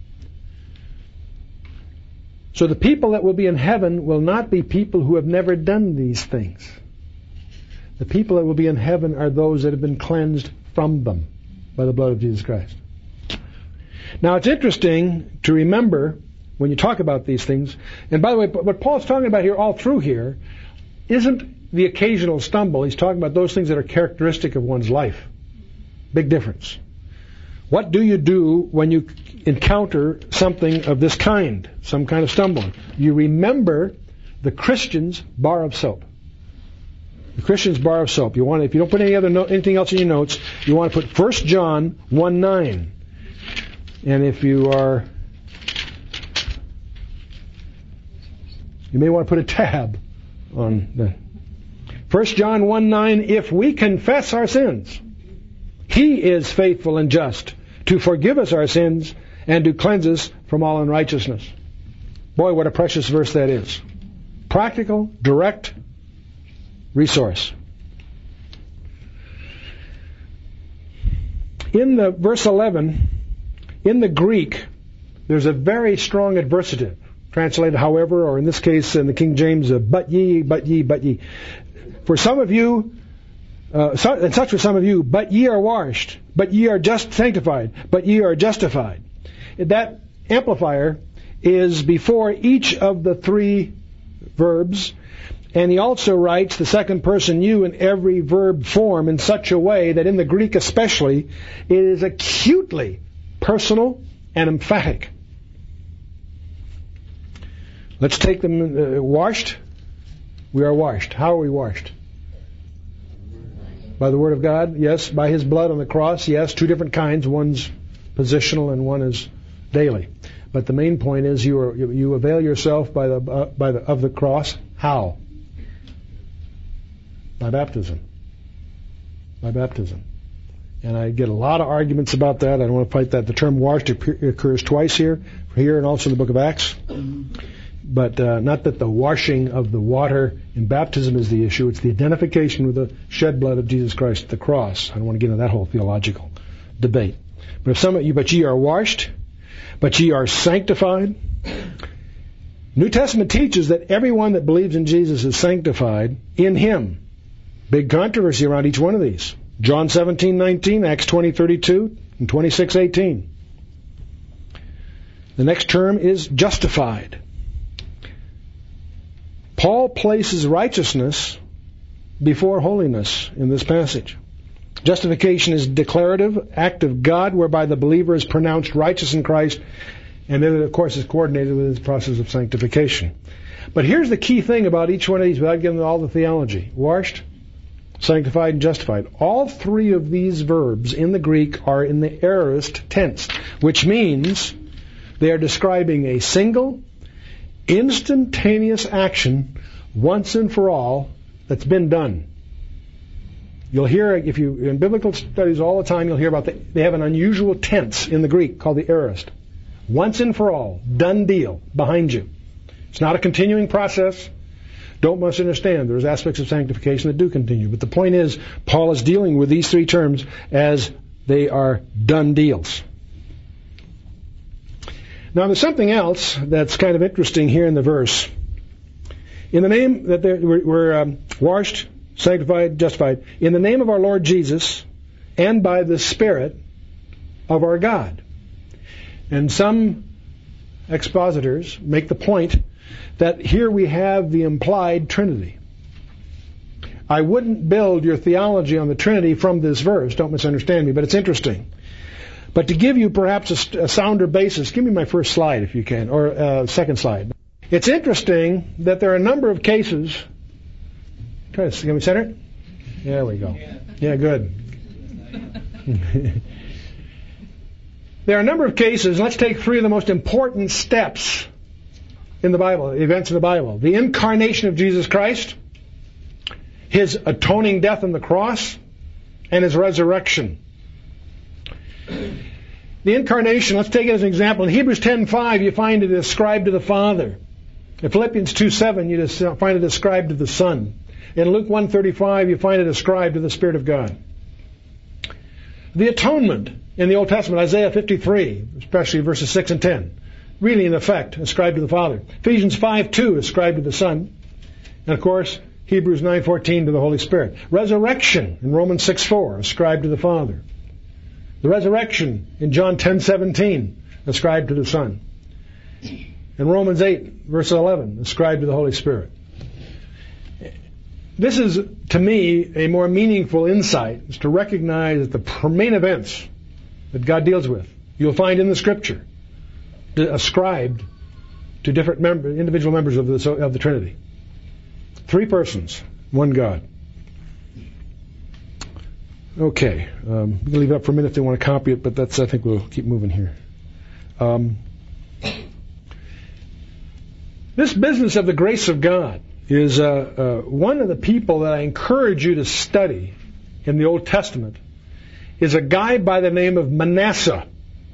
So the people that will be in heaven will not be people who have never done these things. The people that will be in heaven are those that have been cleansed from them by the blood of Jesus Christ. Now it's interesting to remember when you talk about these things, and by the way, what Paul's talking about here, all through here, isn't the occasional stumble. He's talking about those things that are characteristic of one's life. Big difference. What do you do when you encounter something of this kind, some kind of stumbling? You remember the Christian's bar of soap. The Christian's bar of soap. If you don't put anything else in your notes, you want to put 1 John 1:9. And if you may want to put a tab on the 1 John 1:9, if we confess our sins, He is faithful and just to forgive us our sins and to cleanse us from all unrighteousness. Boy, what a precious verse that is. Practical, direct resource. In the verse 11, in the Greek, there's a very strong adversative, translated however, or in this case in the King James, but ye, but ye, but ye. For some of you, and such for some of you, but ye are washed, but ye are just sanctified, but ye are justified. That amplifier is before each of the three verbs, and he also writes the second person you in every verb form in such a way that in the Greek especially, it is acutely personal and emphatic. Let's take them washed. We are washed. How are we washed? By the Word of God, yes. By His blood on the cross, yes. Two different kinds. One's positional and one is daily. But the main point is you avail yourself of the cross. How? By baptism. By baptism. And I get a lot of arguments about that. I don't want to fight that. The term washed occurs twice here and also in the book of Acts. But not that the washing of the water in baptism is the issue. It's the identification with the shed blood of Jesus Christ at the cross. I don't want to get into that whole theological debate. But if some of you, but ye are washed, but ye are sanctified. New Testament teaches that everyone that believes in Jesus is sanctified in Him. Big controversy around each one of these. John 17:19, Acts 20:32, and 26:18. The next term is justified. Paul places righteousness before holiness in this passage. Justification is a declarative act of God whereby the believer is pronounced righteous in Christ, and then it, of course, is coordinated with his process of sanctification. But here's the key thing about each one of these, without getting into all the theology. Washed, sanctified, and justified. All three of these verbs in the Greek are in the aorist tense, which means they are describing a single, instantaneous action once and for all that's been done. You'll hear, if you in biblical studies all the time, you'll hear about they have an unusual tense in the Greek called the aorist. Once and for all, done deal, behind you. It's not a continuing process. Don't misunderstand. There's aspects of sanctification that do continue. But the point is, Paul is dealing with these three terms as they are done deals. Now, there's something else that's kind of interesting here in the verse. In the name that we're washed, sanctified, justified, in the name of our Lord Jesus and by the Spirit of our God. And some expositors make the point that here we have the implied Trinity. I wouldn't build your theology on the Trinity from this verse, don't misunderstand me, but it's interesting. But to give you perhaps a sounder basis, give me my first slide if you can, or second slide. It's interesting that there are a number of cases. Can we center it? There we go. Yeah, good. There are a number of cases. Let's take three of the most important steps in the Bible, events in the Bible. The incarnation of Jesus Christ, His atoning death on the cross, and His resurrection. The incarnation, let's take it as an example. In Hebrews 10:5, you find it ascribed to the Father. In Philippians 2:7, you just find it ascribed to the Son. In Luke 1:35, you find it ascribed to the Spirit of God. The atonement in the Old Testament, Isaiah 53, especially verses 6 and 10, really in effect ascribed to the Father. Ephesians 5:2 ascribed to the Son. And of course, Hebrews 9:14 to the Holy Spirit. Resurrection in Romans 6:4 ascribed to the Father. The resurrection in John 10:17 ascribed to the Son. In Romans 8, verse 11, ascribed to the Holy Spirit. This is, to me, a more meaningful insight, is to recognize that the main events that God deals with, you'll find in the Scripture, ascribed to different individual members of the Trinity. Three persons, one God. Okay, you can leave it up for a minute if they want to copy it, but I think we'll keep moving here. This business of the grace of God is one of the people that I encourage you to study in the Old Testament is a guy by the name of Manasseh.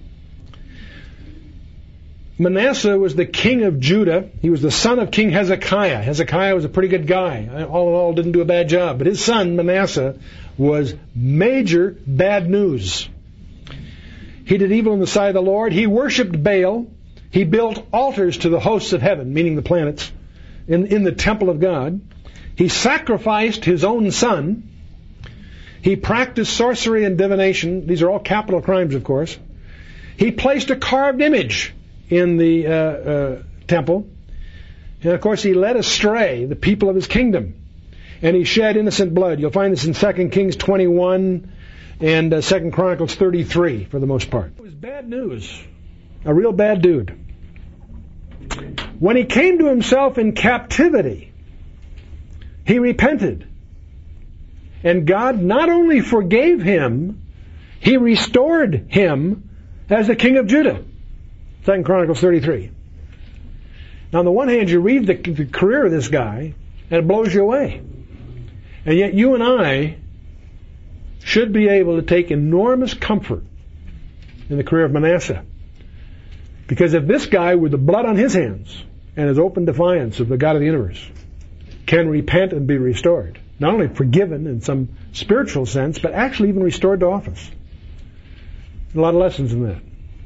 Manasseh was the king of Judah. He was the son of King Hezekiah. Hezekiah was a pretty good guy. All in all, didn't do a bad job. But his son, Manasseh, was major bad news. He did evil in the sight of the Lord. He worshipped Baal. He built altars to the hosts of heaven, meaning the planets, in the temple of God. He sacrificed his own son. He practiced sorcery and divination. These are all capital crimes, of course. He placed a carved image in the temple. And, of course, he led astray the people of his kingdom. And he shed innocent blood. You'll find this in 2 Kings 21 and 2 Chronicles 33, for the most part. It was bad news. A real bad dude. When he came to himself in captivity, he repented. And God not only forgave him, he restored him as the king of Judah. 2 Chronicles 33. Now, on the one hand, you read the career of this guy, and it blows you away. And yet you and I should be able to take enormous comfort in the career of Manasseh. Because if this guy with the blood on his hands and his open defiance of the God of the universe can repent and be restored, not only forgiven in some spiritual sense, but actually even restored to office. A lot of lessons in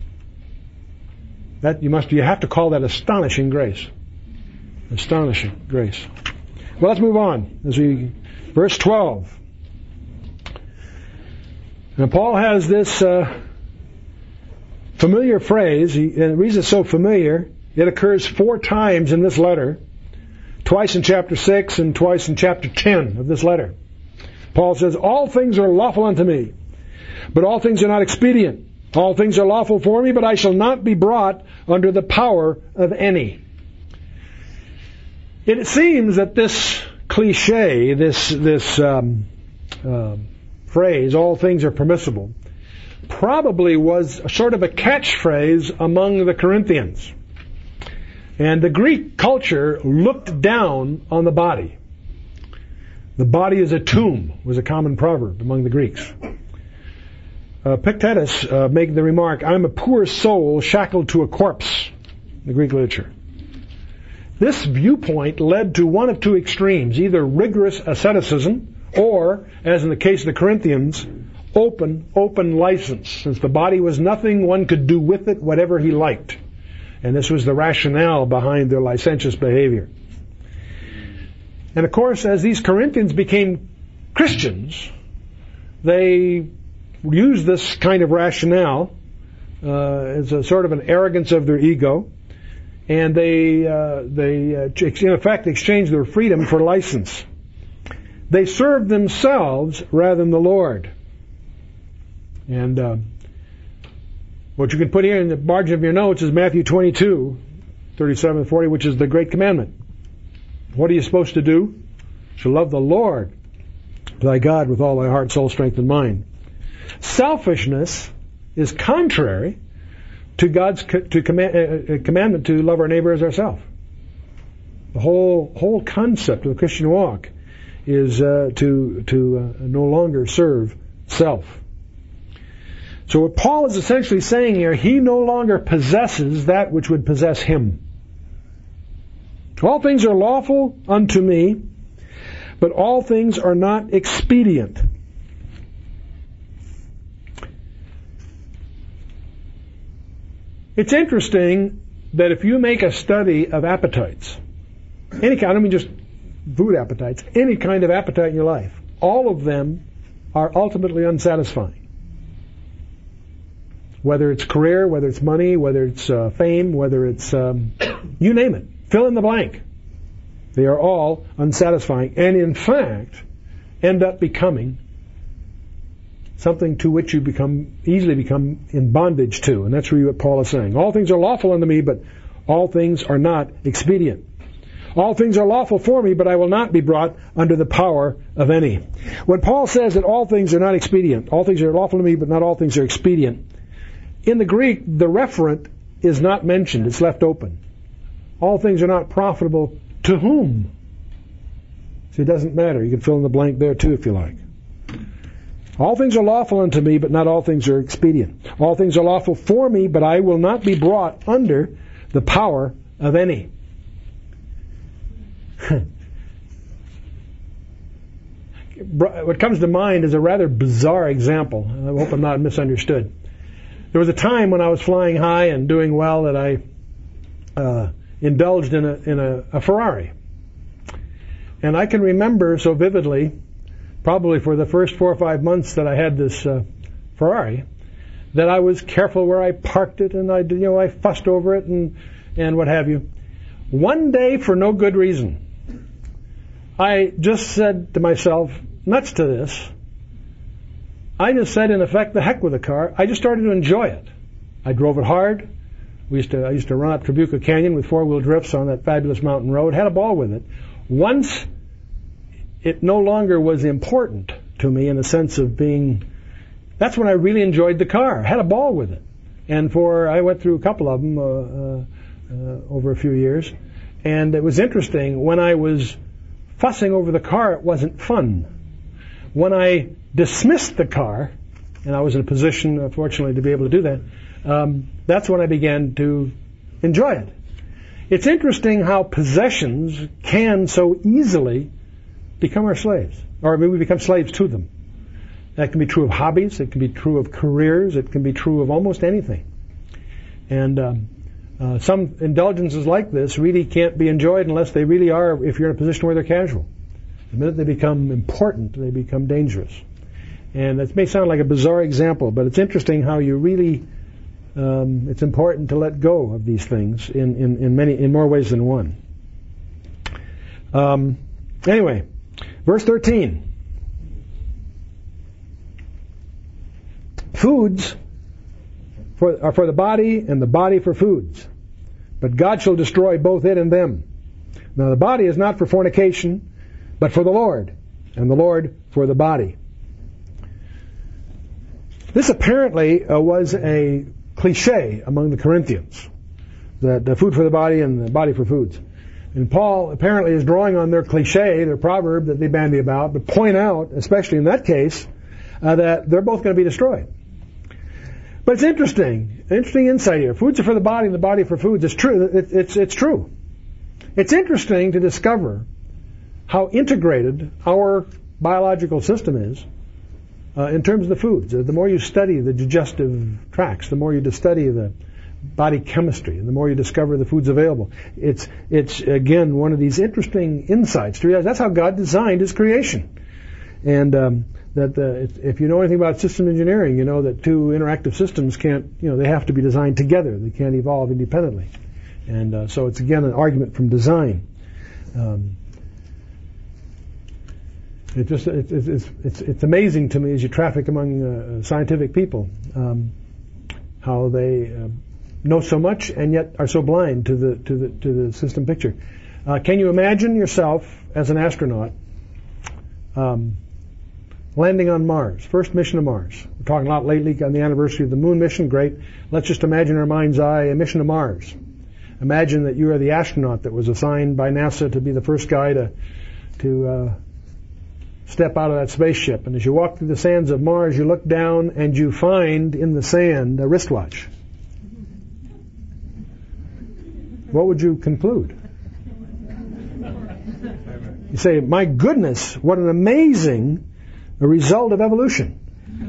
that. You have to call that astonishing grace. Astonishing grace. Well, let's move on. Verse 12. Now, Paul has this familiar phrase, and the reason it's so familiar, it occurs 4 times in this letter, twice in chapter 6 and twice in chapter 10 of this letter. Paul says, all things are lawful unto me, but all things are not expedient. All things are lawful for me, but I shall not be brought under the power of any. It seems that this cliche, this phrase, all things are permissible, probably was sort of a catchphrase among the Corinthians. And the Greek culture looked down on the body. The body is a tomb, was a common proverb among the Greeks. Pictetus made the remark, I'm a poor soul shackled to a corpse, in the Greek literature. This viewpoint led to one of 2 extremes, either rigorous asceticism or, as in the case of the Corinthians, open license. Since the body was nothing, one could do with it whatever he liked. And this was the rationale behind their licentious behavior. And of course, as these Corinthians became Christians, they used this kind of rationale as a sort of an arrogance of their ego, and they in effect exchanged their freedom for license. They served themselves rather than the Lord. And what you can put here in the margin of your notes is Matthew 22, 37 and 40, which is the great commandment. What are you supposed to do? You shall love the Lord thy God with all thy heart, soul, strength, and mind. Selfishness is contrary to God's commandment to love our neighbor as ourselves. The whole concept of the Christian walk is to no longer serve self. So what Paul is essentially saying here, he no longer possesses that which would possess him. All things are lawful unto me, but all things are not expedient. It's interesting that if you make a study of appetites, any kind, I don't mean just food appetites, any kind of appetite in your life, all of them are ultimately unsatisfying. Whether it's career, whether it's money, whether it's fame, whether it's, you name it, fill in the blank. They are all unsatisfying and in fact end up becoming something to which you easily become in bondage to. And that's really what Paul is saying. All things are lawful unto me, but all things are not expedient. All things are lawful for me, but I will not be brought under the power of any. When Paul says that all things are not expedient, all things are lawful to me, but not all things are expedient, in the Greek, the referent is not mentioned. It's left open. All things are not profitable to whom? See, it doesn't matter. You can fill in the blank there too if you like. All things are lawful unto me, but not all things are expedient. All things are lawful for me, but I will not be brought under the power of any. What comes to mind is a rather bizarre example. I hope I'm not misunderstood. There was a time when I was flying high and doing well that I indulged in a Ferrari. And I can remember so vividly, probably for the first 4 or 5 months that I had this Ferrari, that I was careful where I parked it, and I fussed over it and what have you. One day, for no good reason, I just said to myself, nuts to this. I just said, in effect, the heck with the car. I just started to enjoy it. I drove it hard. I used to run up Trabuco Canyon with four-wheel drifts on that fabulous mountain road. Had a ball with it. Once it no longer was important to me in the sense of being... That's when I really enjoyed the car. Had a ball with it. And I went through a couple of them over a few years. And it was interesting. When I was fussing over the car, it wasn't fun. When I dismissed the car, and I was in a position, fortunately, to be able to do that, that's when I began to enjoy it. It's interesting how possessions can so easily become our slaves, or maybe we become slaves to them. That can be true of hobbies, it can be true of careers, it can be true of almost anything. And some indulgences like this really can't be enjoyed unless they really are, if you're in a position where they're casual. The minute they become important, they become dangerous. And that may sound like a bizarre example, but it's interesting how you really, it's important to let go of these things in more ways than one. Anyway, verse 13. Foods are for the body, and the body for foods. But God shall destroy both it and them. Now the body is not for fornication, but for the Lord, and the Lord for the body. This apparently was a cliche among the Corinthians, that the food for the body and the body for foods. And Paul apparently is drawing on their cliche, their proverb that they bandy about, but point out, especially in that case, that they're both going to be destroyed. But it's interesting insight here. Foods are for the body and the body for foods. It's true. It's true. It's interesting to discover how integrated our biological system is in terms of the foods. The more you study the digestive tracts, the more you study the body chemistry, and the more you discover the foods available. It's again one of these interesting insights to realize that's how God designed His creation. And if you know anything about system engineering, you know that two interactive systems they have to be designed together. They can't evolve independently. And so it's again an argument from design. It's amazing to me as you traffic among scientific people how they know so much and yet are so blind to the system picture. Can you imagine yourself as an astronaut landing on Mars, first mission to Mars? We're talking a lot lately on the anniversary of the moon mission. Great. Let's just imagine in our mind's eye a mission to Mars. Imagine that you are the astronaut that was assigned by NASA to be the first guy to step out of that spaceship. And as you walk through the sands of Mars, you look down and you find in the sand a wristwatch. What would you conclude? You say, my goodness, what an amazing result of evolution.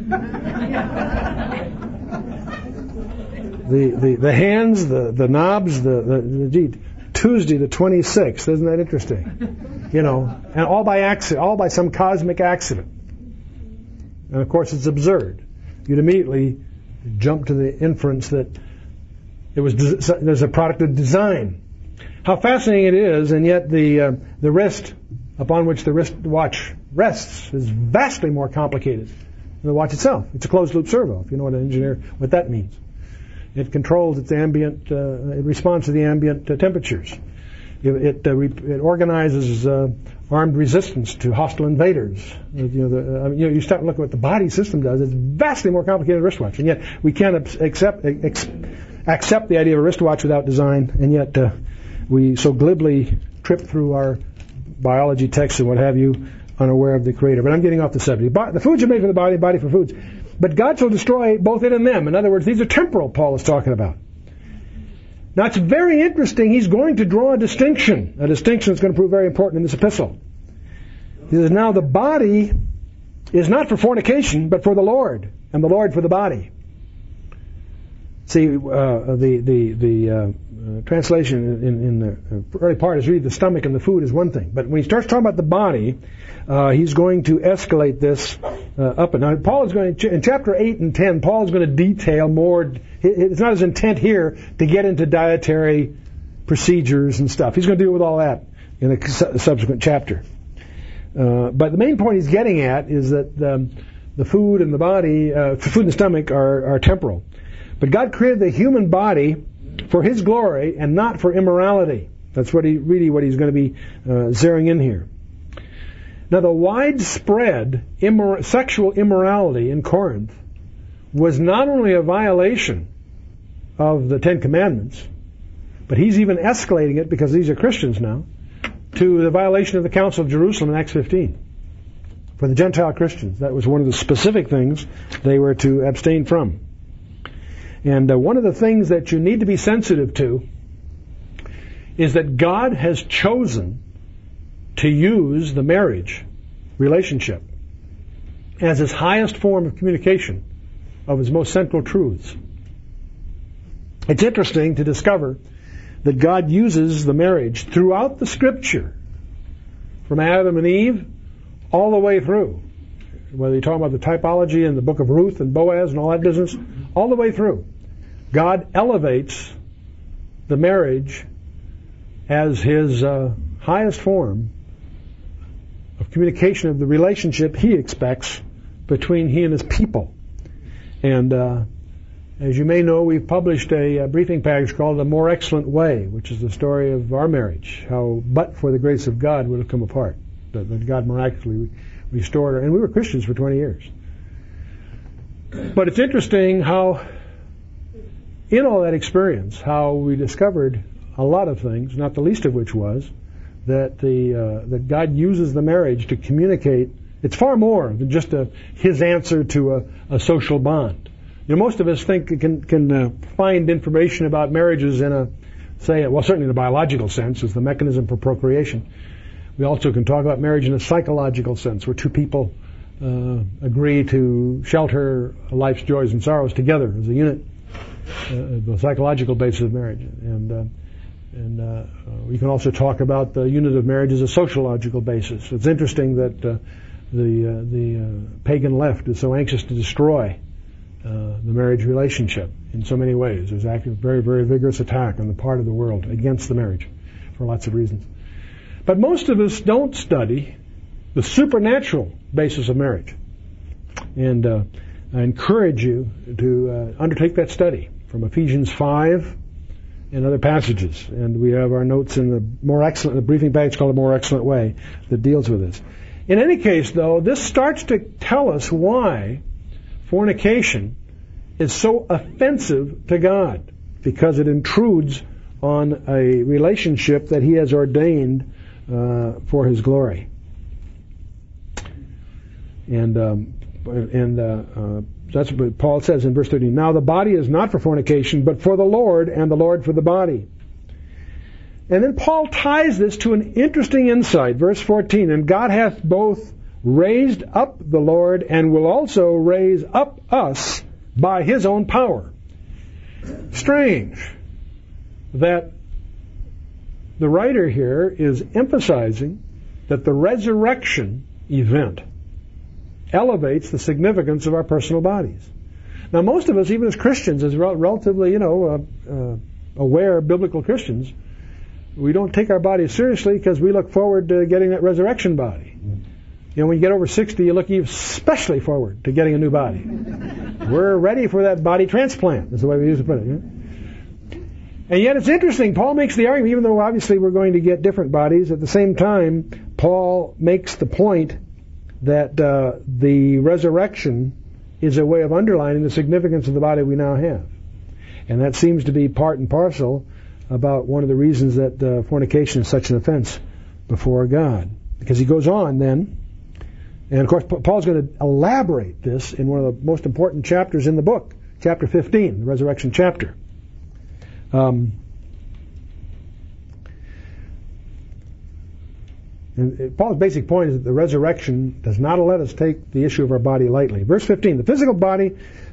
The hands, the knobs, Tuesday the 26th, isn't that interesting? And all by accident, all by some cosmic accident. And of course it's absurd. You'd immediately jump to the inference that there's a product of design. How fascinating it is, and yet the wrist upon which the wristwatch rests is vastly more complicated than the watch itself. It's a closed-loop servo, if you know what that means. It controls its ambient, it responds to the ambient temperatures. It organizes armed resistance to hostile invaders. You start looking at what the body system does. It's vastly more complicated than a wristwatch, and yet we can't accept the idea of a wristwatch without design, and yet we so glibly trip through our biology texts and what have you, unaware of the Creator. But I'm getting off the subject. The foods are made for the body for foods. But God shall destroy both it and them. In other words, these are temporal, Paul is talking about. Now, it's very interesting. He's going to draw a distinction that's going to prove very important in this epistle. He says, now the body is not for fornication, but for the Lord, and the Lord for the body. See, the translation in the early part is really the stomach and the food is one thing. But when he starts talking about the body, he's going to escalate this up. And now, Paul is going to, in chapter 8 and 10, Paul is going to detail more. It's not his intent here to get into dietary procedures and stuff. He's going to deal with all that in a subsequent chapter. But the main point he's getting at is that the food and the body, food and the stomach are temporal. But God created the human body for His glory and not for immorality. That's what he's going to be zeroing in here. Now, the widespread sexual immorality in Corinth was not only a violation of the Ten Commandments, but he's even escalating it, because these are Christians now, to the violation of the Council of Jerusalem in Acts 15. For the Gentile Christians, that was one of the specific things they were to abstain from. And one of the things that you need to be sensitive to is that God has chosen to use the marriage relationship as His highest form of communication of His most central truths. It's interesting to discover that God uses the marriage throughout the Scripture, from Adam and Eve all the way through. Whether you're talking about the typology in the book of Ruth and Boaz and all that business, all the way through. God elevates the marriage as His highest form of communication of the relationship He expects between He and His people. And as you may know, we've published a briefing package called A More Excellent Way, which is the story of our marriage, how but for the grace of God would have come apart, that God miraculously restored her. And we were Christians for 20 years. But it's interesting how, in all that experience, how we discovered a lot of things, not the least of which was that that God uses the marriage to communicate. It's far more than just His answer to a social bond. You know, most of us think can find information about marriages in certainly in a biological sense, as the mechanism for procreation. We also can talk about marriage in a psychological sense, where two people agree to shelter life's joys and sorrows together as a unit, the psychological basis of marriage. And we can also talk about the unit of marriage as a sociological basis. It's interesting that the pagan left is so anxious to destroy the marriage relationship in so many ways. There's actually a very, very vigorous attack on the part of the world against the marriage for lots of reasons. But most of us don't study the supernatural basis of marriage. And I encourage you to undertake that study from Ephesians 5 and other passages. And we have our notes in the briefing package called A More Excellent Way that deals with this. In any case, though, this starts to tell us why fornication is so offensive to God, because it intrudes on a relationship that He has ordained for His glory. And that's what Paul says in verse 13. Now the body is not for fornication, but for the Lord, and the Lord for the body. And then Paul ties this to an interesting insight. Verse 14, and God hath both raised up the Lord, and will also raise up us by His own power. Strange that the writer here is emphasizing that the resurrection event elevates the significance of our personal bodies. Now, most of us, even as Christians, as relatively, aware biblical Christians, we don't take our bodies seriously because we look forward to getting that resurrection body. You know, when you get over 60, you look especially forward to getting a new body. We're ready for that body transplant, is the way we used to put it. Yeah? And yet it's interesting, Paul makes the argument, even though obviously we're going to get different bodies, at the same time, Paul makes the point that the resurrection is a way of underlining the significance of the body we now have. And that seems to be part and parcel about one of the reasons that fornication is such an offense before God. Because he goes on then, and of course Paul's going to elaborate this in one of the most important chapters in the book, chapter 15, the resurrection chapter. And Paul's basic point is that the resurrection does not let us take the issue of our body lightly. Verse 15, the physical body,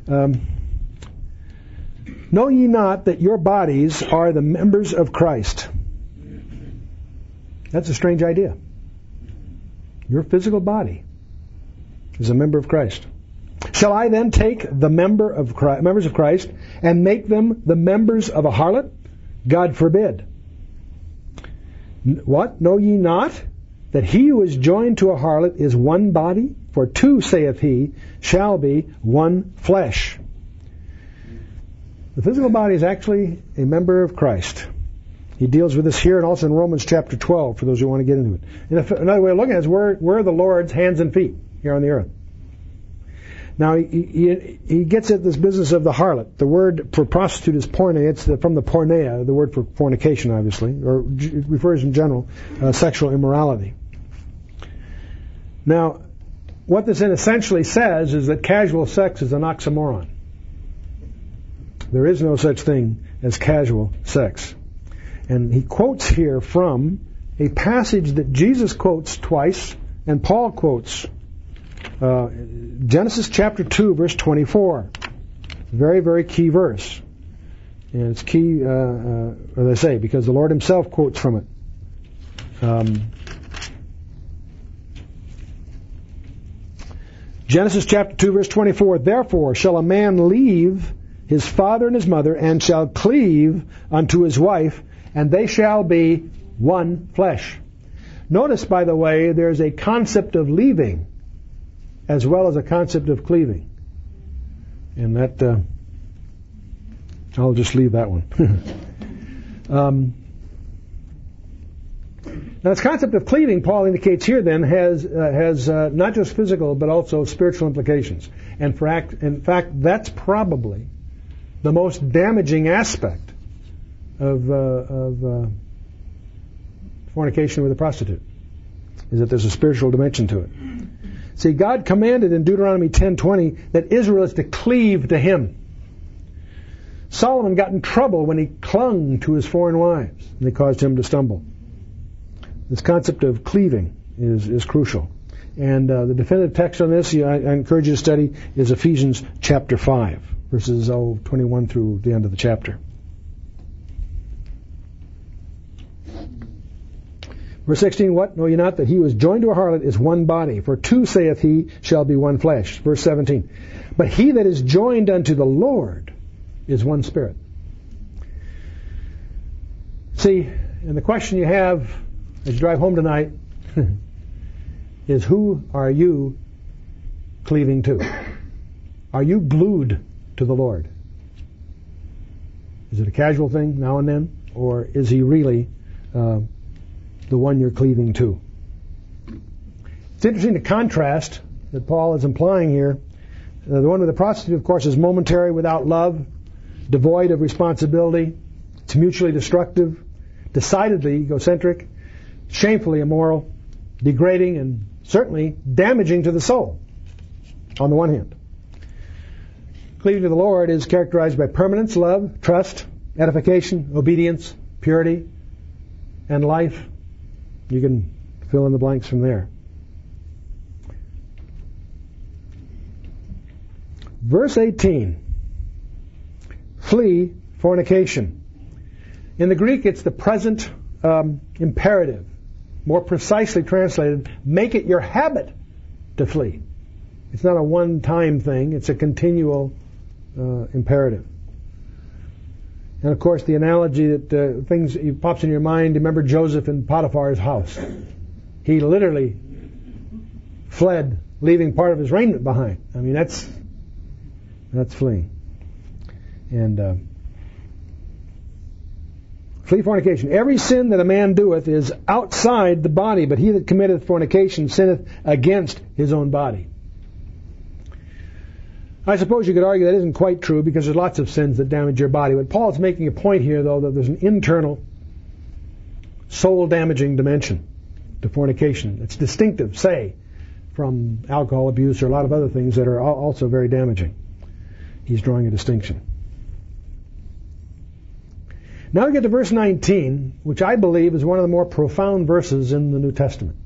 know ye not that your bodies are the members of Christ? That's a strange idea. Your physical body is a member of Christ. Shall I then take the members of Christ and make them the members of a harlot? God forbid. What? Know ye not that he who is joined to a harlot is one body? For two, saith he, shall be one flesh. The physical body is actually a member of Christ. He deals with this here and also in Romans chapter 12, for those who want to get into it. Another way of looking at it is we're the Lord's hands and feet here on the earth. Now, he gets at this business of the harlot. The word for prostitute is porne. It's from the porneia, the word for fornication, obviously, or it refers in general, sexual immorality. Now, what this essentially says is that casual sex is an oxymoron. There is no such thing as casual sex. And he quotes here from a passage that Jesus quotes twice, and Paul quotes. Genesis chapter 2, verse 24. Very, very key verse. And it's key, as I say, because the Lord himself quotes from it. Genesis chapter 2, verse 24. Therefore shall a man leave his father and his mother, and shall cleave unto his wife, and they shall be one flesh. Notice, by the way, there's a concept of leaving as well as a concept of cleaving. And that, I'll just leave that one. Now, this concept of cleaving, Paul indicates here then, has not just physical but also spiritual implications. And in fact, that's probably the most damaging aspect of fornication with a prostitute, is that there's a spiritual dimension to it. See, God commanded in Deuteronomy 10:20 that Israel is to cleave to him. Solomon got in trouble when he clung to his foreign wives, and they caused him to stumble. This concept of cleaving is crucial. And the definitive text on this, I encourage you to study, is Ephesians chapter 5, verses 21 through the end of the chapter. Verse 16, what? Know ye not that he who is joined to a harlot is one body? For two, saith he, shall be one flesh. Verse 17, but he that is joined unto the Lord is one spirit. See, and the question you have as you drive home tonight is, who are you cleaving to? Are you glued to the Lord? Is it a casual thing now and then? Or is he really the one you're cleaving to? It's interesting to contrast that Paul is implying here. The one with the prostitute, of course, is momentary, without love, devoid of responsibility. It's mutually destructive, decidedly egocentric, shamefully immoral, degrading, and certainly damaging to the soul, on the one hand. Cleaving to the Lord is characterized by permanence, love, trust, edification, obedience, purity, and life. You can fill in the blanks from there. Verse 18. Flee fornication. In the Greek, it's the present imperative. More precisely translated, make it your habit to flee. It's not a one-time thing. It's a continual imperative. And of course, the analogy that things pops in your mind, remember Joseph in Potiphar's house. He literally fled, leaving part of his raiment behind. I mean, that's fleeing. And flee fornication. Every sin that a man doeth is outside the body, but he that committeth fornication sinneth against his own body. I suppose you could argue that isn't quite true, because there's lots of sins that damage your body. But Paul's making a point here, though, that there's an internal, soul-damaging dimension to fornication. It's distinctive, say, from alcohol abuse or a lot of other things that are also very damaging. He's drawing a distinction. Now we get to verse 19, which I believe is one of the more profound verses in the New Testament.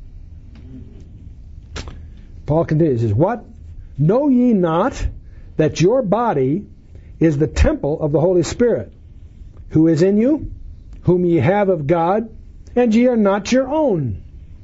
Paul continues, he says, "What? Know ye not that your body is the temple of the Holy Spirit, who is in you, whom ye have of God, and ye are not your own?"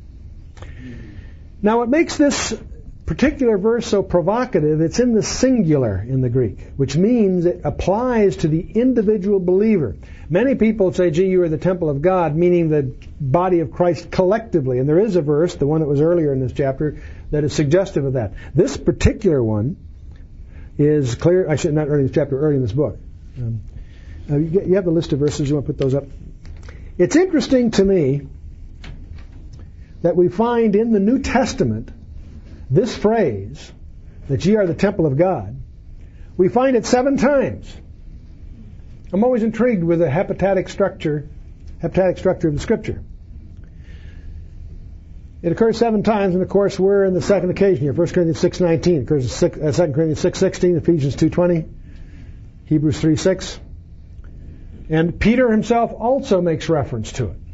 Now what makes this particular verse so provocative, it's in the singular in the Greek, which means it applies to the individual believer. Many people say, gee, you are the temple of God, meaning the body of Christ collectively. And there is a verse, the one that was earlier in this chapter, that is suggestive of that. This particular one is clear, I should not early in this chapter, early in this book. You have the list of verses, you want to put those up? It's interesting to me that we find in the New Testament this phrase, that ye are the temple of God, we find it 7 times. I'm always intrigued with the hepatic structure of the Scripture. It occurs 7 times, and of course we're in the second occasion here. 1 Corinthians 6:19, occurs 2 Corinthians 6:16, Ephesians 2:20, Hebrews 3:6. And Peter himself also makes reference to it.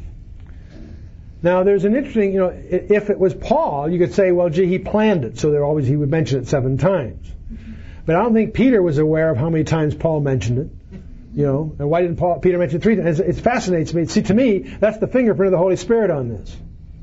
Now, there's an interesting, if it was Paul, you could say, well, gee, he planned it, so he would mention it 7 times. But I don't think Peter was aware of how many times Paul mentioned it, and why didn't Peter mention it 3 times? It fascinates me. See, to me, that's the fingerprint of the Holy Spirit on this.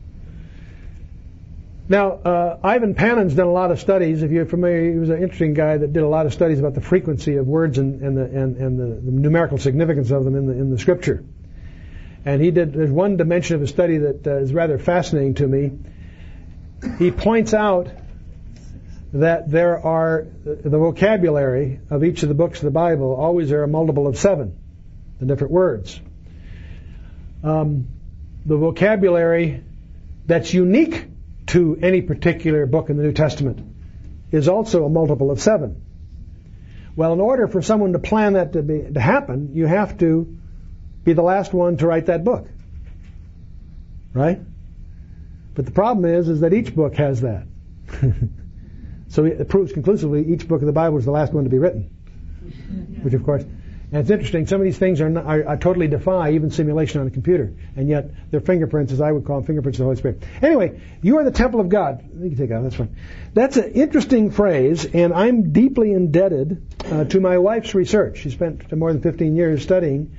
Now, Ivan Panin's done a lot of studies. If you're familiar, he was an interesting guy that did a lot of studies about the frequency of words and the numerical significance of them in the Scripture. And there's one dimension of his study that is rather fascinating to me. He points out that there are, the vocabulary of each of the books of the Bible, always are a multiple of 7, the different words. The vocabulary that's unique to any particular book in the New Testament is also a multiple of 7. Well, in order for someone to plan that to happen, you have to be the last one to write that book. Right? But the problem is that each book has that. So it proves conclusively each book of the Bible is the last one to be written. Which of course, and it's interesting, some of these things are totally defy even simulation on a computer. And yet they're fingerprints, as I would call them, fingerprints of the Holy Spirit. Anyway, you are the temple of God. You can take it out, that's fine. That's an interesting phrase, and I'm deeply indebted to my wife's research. She spent more than 15 years studying.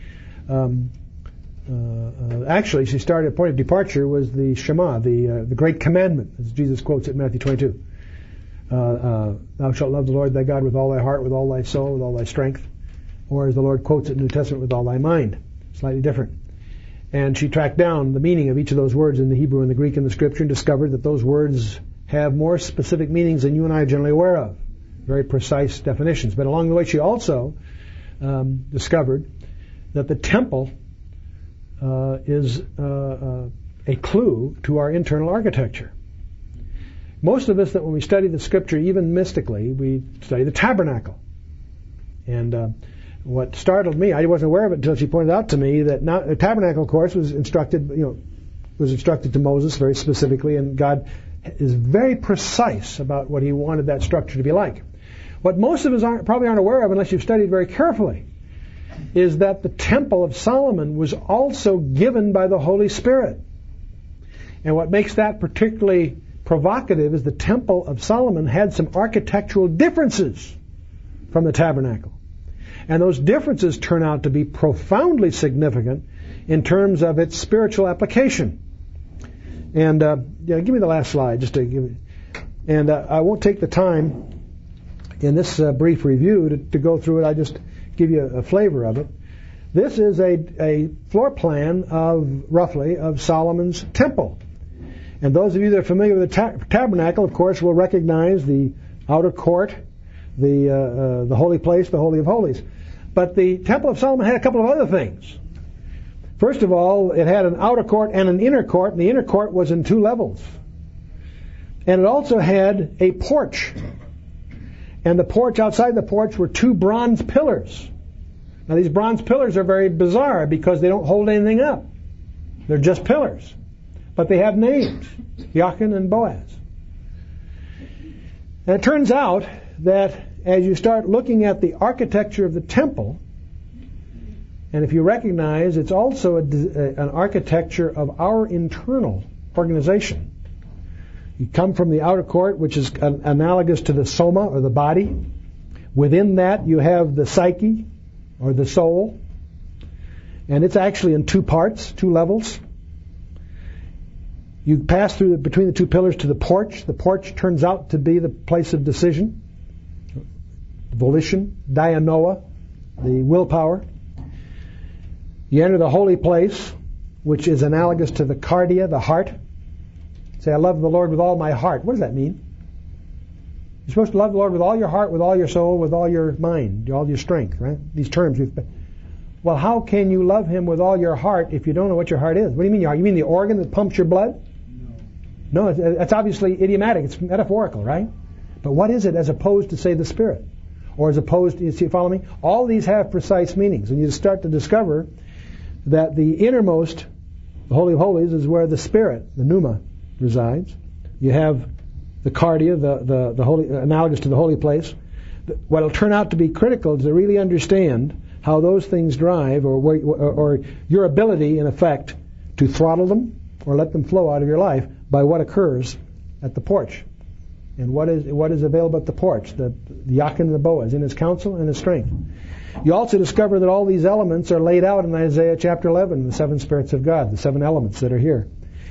Actually, she started at point of departure was the Shema, the great commandment, as Jesus quotes it in Matthew 22. Thou shalt love the Lord thy God with all thy heart, with all thy soul, with all thy strength. Or as the Lord quotes it in the New Testament, with all thy mind. Slightly different. And she tracked down the meaning of each of those words in the Hebrew and the Greek in the Scripture and discovered that those words have more specific meanings than you and I are generally aware of. Very precise definitions. But along the way she also discovered that the temple is a clue to our internal architecture. Most of us, that when we study the Scripture, even mystically, we study the tabernacle. And what startled me, I wasn't aware of it until she pointed out to me that the tabernacle, of course, was instructed to Moses very specifically, and God is very precise about what He wanted that structure to be like. What most of us probably aren't aware of, unless you've studied very carefully, is that the Temple of Solomon was also given by the Holy Spirit. And what makes that particularly provocative is the Temple of Solomon had some architectural differences from the tabernacle. And those differences turn out to be profoundly significant in terms of its spiritual application. And give me the last slide, just to give me. And I won't take the time in this brief review to go through it. I just give you a flavor of it. This is a floor plan roughly of Solomon's temple. And those of you that are familiar with the tabernacle, of course, will recognize the outer court, the holy place, the Holy of Holies. But the Temple of Solomon had a couple of other things. First of all, it had an outer court and an inner court, and the inner court was in 2 levels. And it also had a porch. And the porch, outside the porch, were 2 bronze pillars. Now, these bronze pillars are very bizarre because they don't hold anything up. They're just pillars. but they have names, Jachin and Boaz. And it turns out that as you start looking at the architecture of the temple, and if you recognize it's also an architecture of our internal organization. You come from the outer court, which is analogous to the soma, or the body. Within that you have the psyche, or the soul. And it's actually in two parts, two levels. You pass through between the two pillars to the porch. The porch turns out to be the place of decision, volition, dianoa, the willpower. You enter the holy place, which is analogous to the cardia, the heart. Say, I love the Lord with all my heart. What does that mean? You're supposed to love the Lord with all your heart, with all your soul, with all your mind, all your strength, right? These terms. Well, how can you love Him with all your heart if you don't know what your heart is? What do you mean your heart? You mean the organ that pumps your blood? No, it's obviously idiomatic. It's metaphorical, right? But what is it as opposed to, say, the Spirit? Or as opposed to, you follow me? All these have precise meanings. And you start to discover that the innermost, the Holy of Holies, is where the Spirit, the pneuma, resides. You have the cardia, the holy, analogous to the holy place. What will turn out to be critical is to really understand how those things drive, or your ability, in effect, to throttle them or let them flow out of your life by what occurs at the porch. And what is available at the porch, the Jachin and the Boaz, in his counsel and his strength. You also discover that all these elements are laid out in Isaiah chapter 11, the seven spirits of God, the seven elements that are here.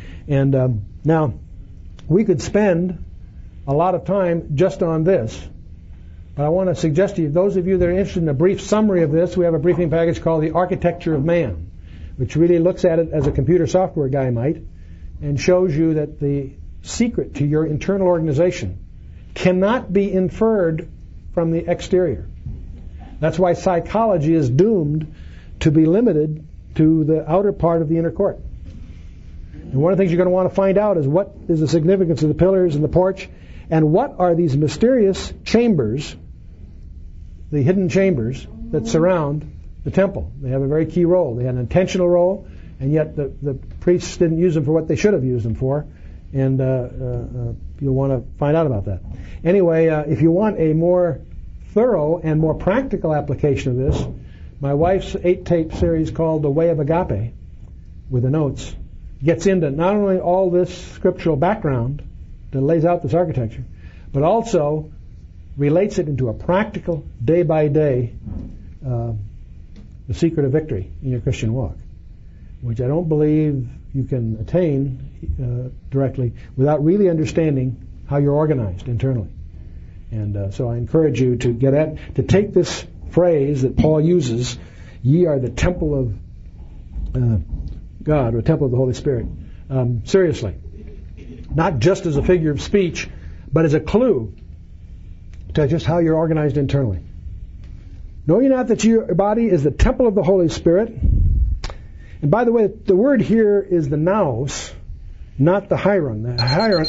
And now, we could spend a lot of time just on this, but I want to suggest to you, those of you that are interested in a brief summary of this, we have a briefing package called The Architecture of Man, which really looks at it as a computer software guy might, and shows you that the secret to your internal organization cannot be inferred from the exterior. That's why psychology is doomed to be limited to the outer part of the inner court. And one of the things you're going to want to find out is what is the significance of the pillars and the porch, and what are these mysterious chambers, the hidden chambers that surround the temple. They have a very key role. They have an intentional role, and yet the priests didn't use them for what they should have used them for, and you'll want to find out about that. Anyway, if you want a more thorough and more practical application of this, my wife's 8-tape series called The Way of Agape, with the notes, gets into not only all this scriptural background that lays out this architecture, but also relates it into a practical, day-by-day, the secret of victory in your Christian walk, which I don't believe you can attain directly without really understanding how you're organized internally. And so I encourage you to take this phrase that Paul uses, ye are the temple of God, or temple of the Holy Spirit, seriously. Not just as a figure of speech, but as a clue to just how you're organized internally. Know ye not that your body is the temple of the Holy Spirit? And by the way, the word here is the naos, not the hieron. The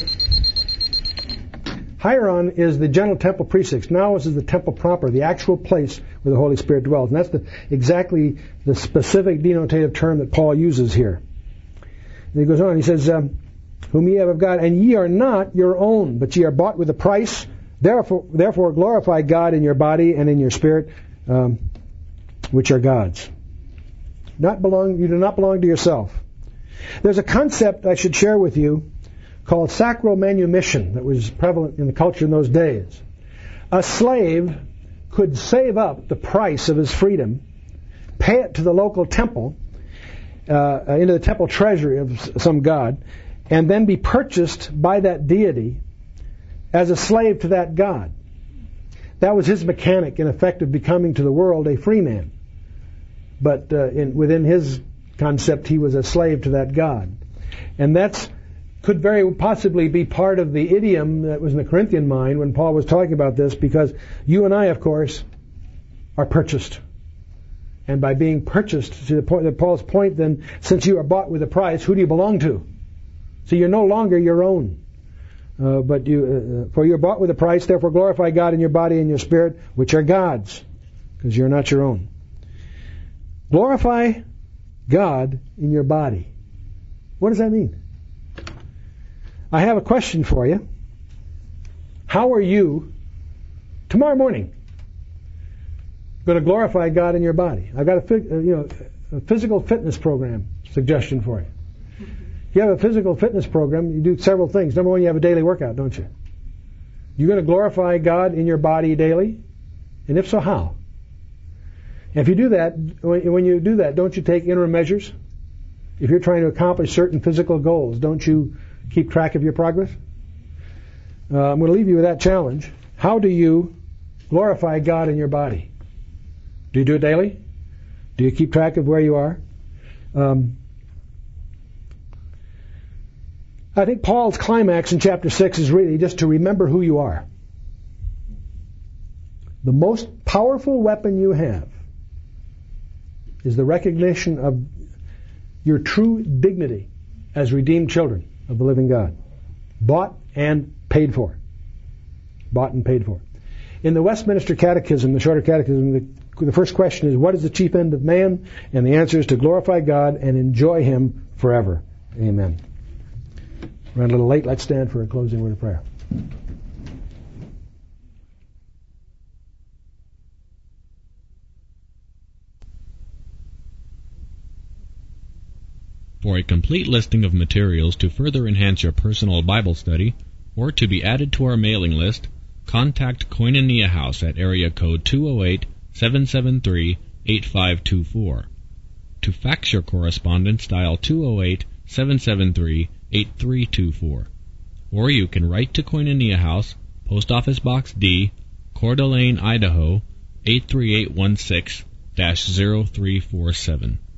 hieron is the general temple precincts. Naos is the temple proper, the actual place where the Holy Spirit dwells. And that's exactly the specific denotative term that Paul uses here. And he goes on, he says, whom ye have of God, and ye are not your own, but ye are bought with a price. Therefore glorify God in your body and in your spirit, which are God's. You do not belong to yourself. There's a concept I should share with you called sacral manumission that was prevalent in the culture in those days. A slave could save up the price of his freedom, pay it to the local temple, into the temple treasury of some god, and then be purchased by that deity as a slave to that god. That was his mechanic, in effect, of becoming to the world a free man. But within his concept, he was a slave to that god. And could very possibly be part of the idiom that was in the Corinthian mind when Paul was talking about this, because you and I, of course, are purchased. And by being purchased, to the point that Paul's point then, since you are bought with a price, who do you belong to? So you're no longer your own. But for you are bought with a price, therefore glorify God in your body and your spirit, which are God's, because you're not your own. Glorify God in your body. What does that mean? I have a question for you. How are you tomorrow morning going to glorify God in your body? I've got a physical fitness program suggestion for you. If you have a physical fitness program, you do several things. Number one, you have a daily workout, don't you? You're going to glorify God in your body daily? And if so, how? And if you do that, when you do that, don't you take interim measures? If you're trying to accomplish certain physical goals, don't you keep track of your progress? I'm going to leave you with that challenge. How do you glorify God in your body? Do you do it daily? Do you keep track of where you are? I think Paul's climax in chapter 6 is really just to remember who you are. The most powerful weapon you have is the recognition of your true dignity as redeemed children of the living God. Bought and paid for. Bought and paid for. In the Westminster Catechism, the Shorter Catechism, the first question is, what is the chief end of man? And the answer is to glorify God and enjoy Him forever. Amen. We're a little late. Let's stand for a closing word of prayer. For a complete listing of materials to further enhance your personal Bible study, or to be added to our mailing list, contact Koinonia House at area code 208-773-8524. To fax your correspondence, dial 208-773-8324. Or you can write to Koinonia House, Post Office Box D, Coeur d'Alene, Idaho, 83816-0347.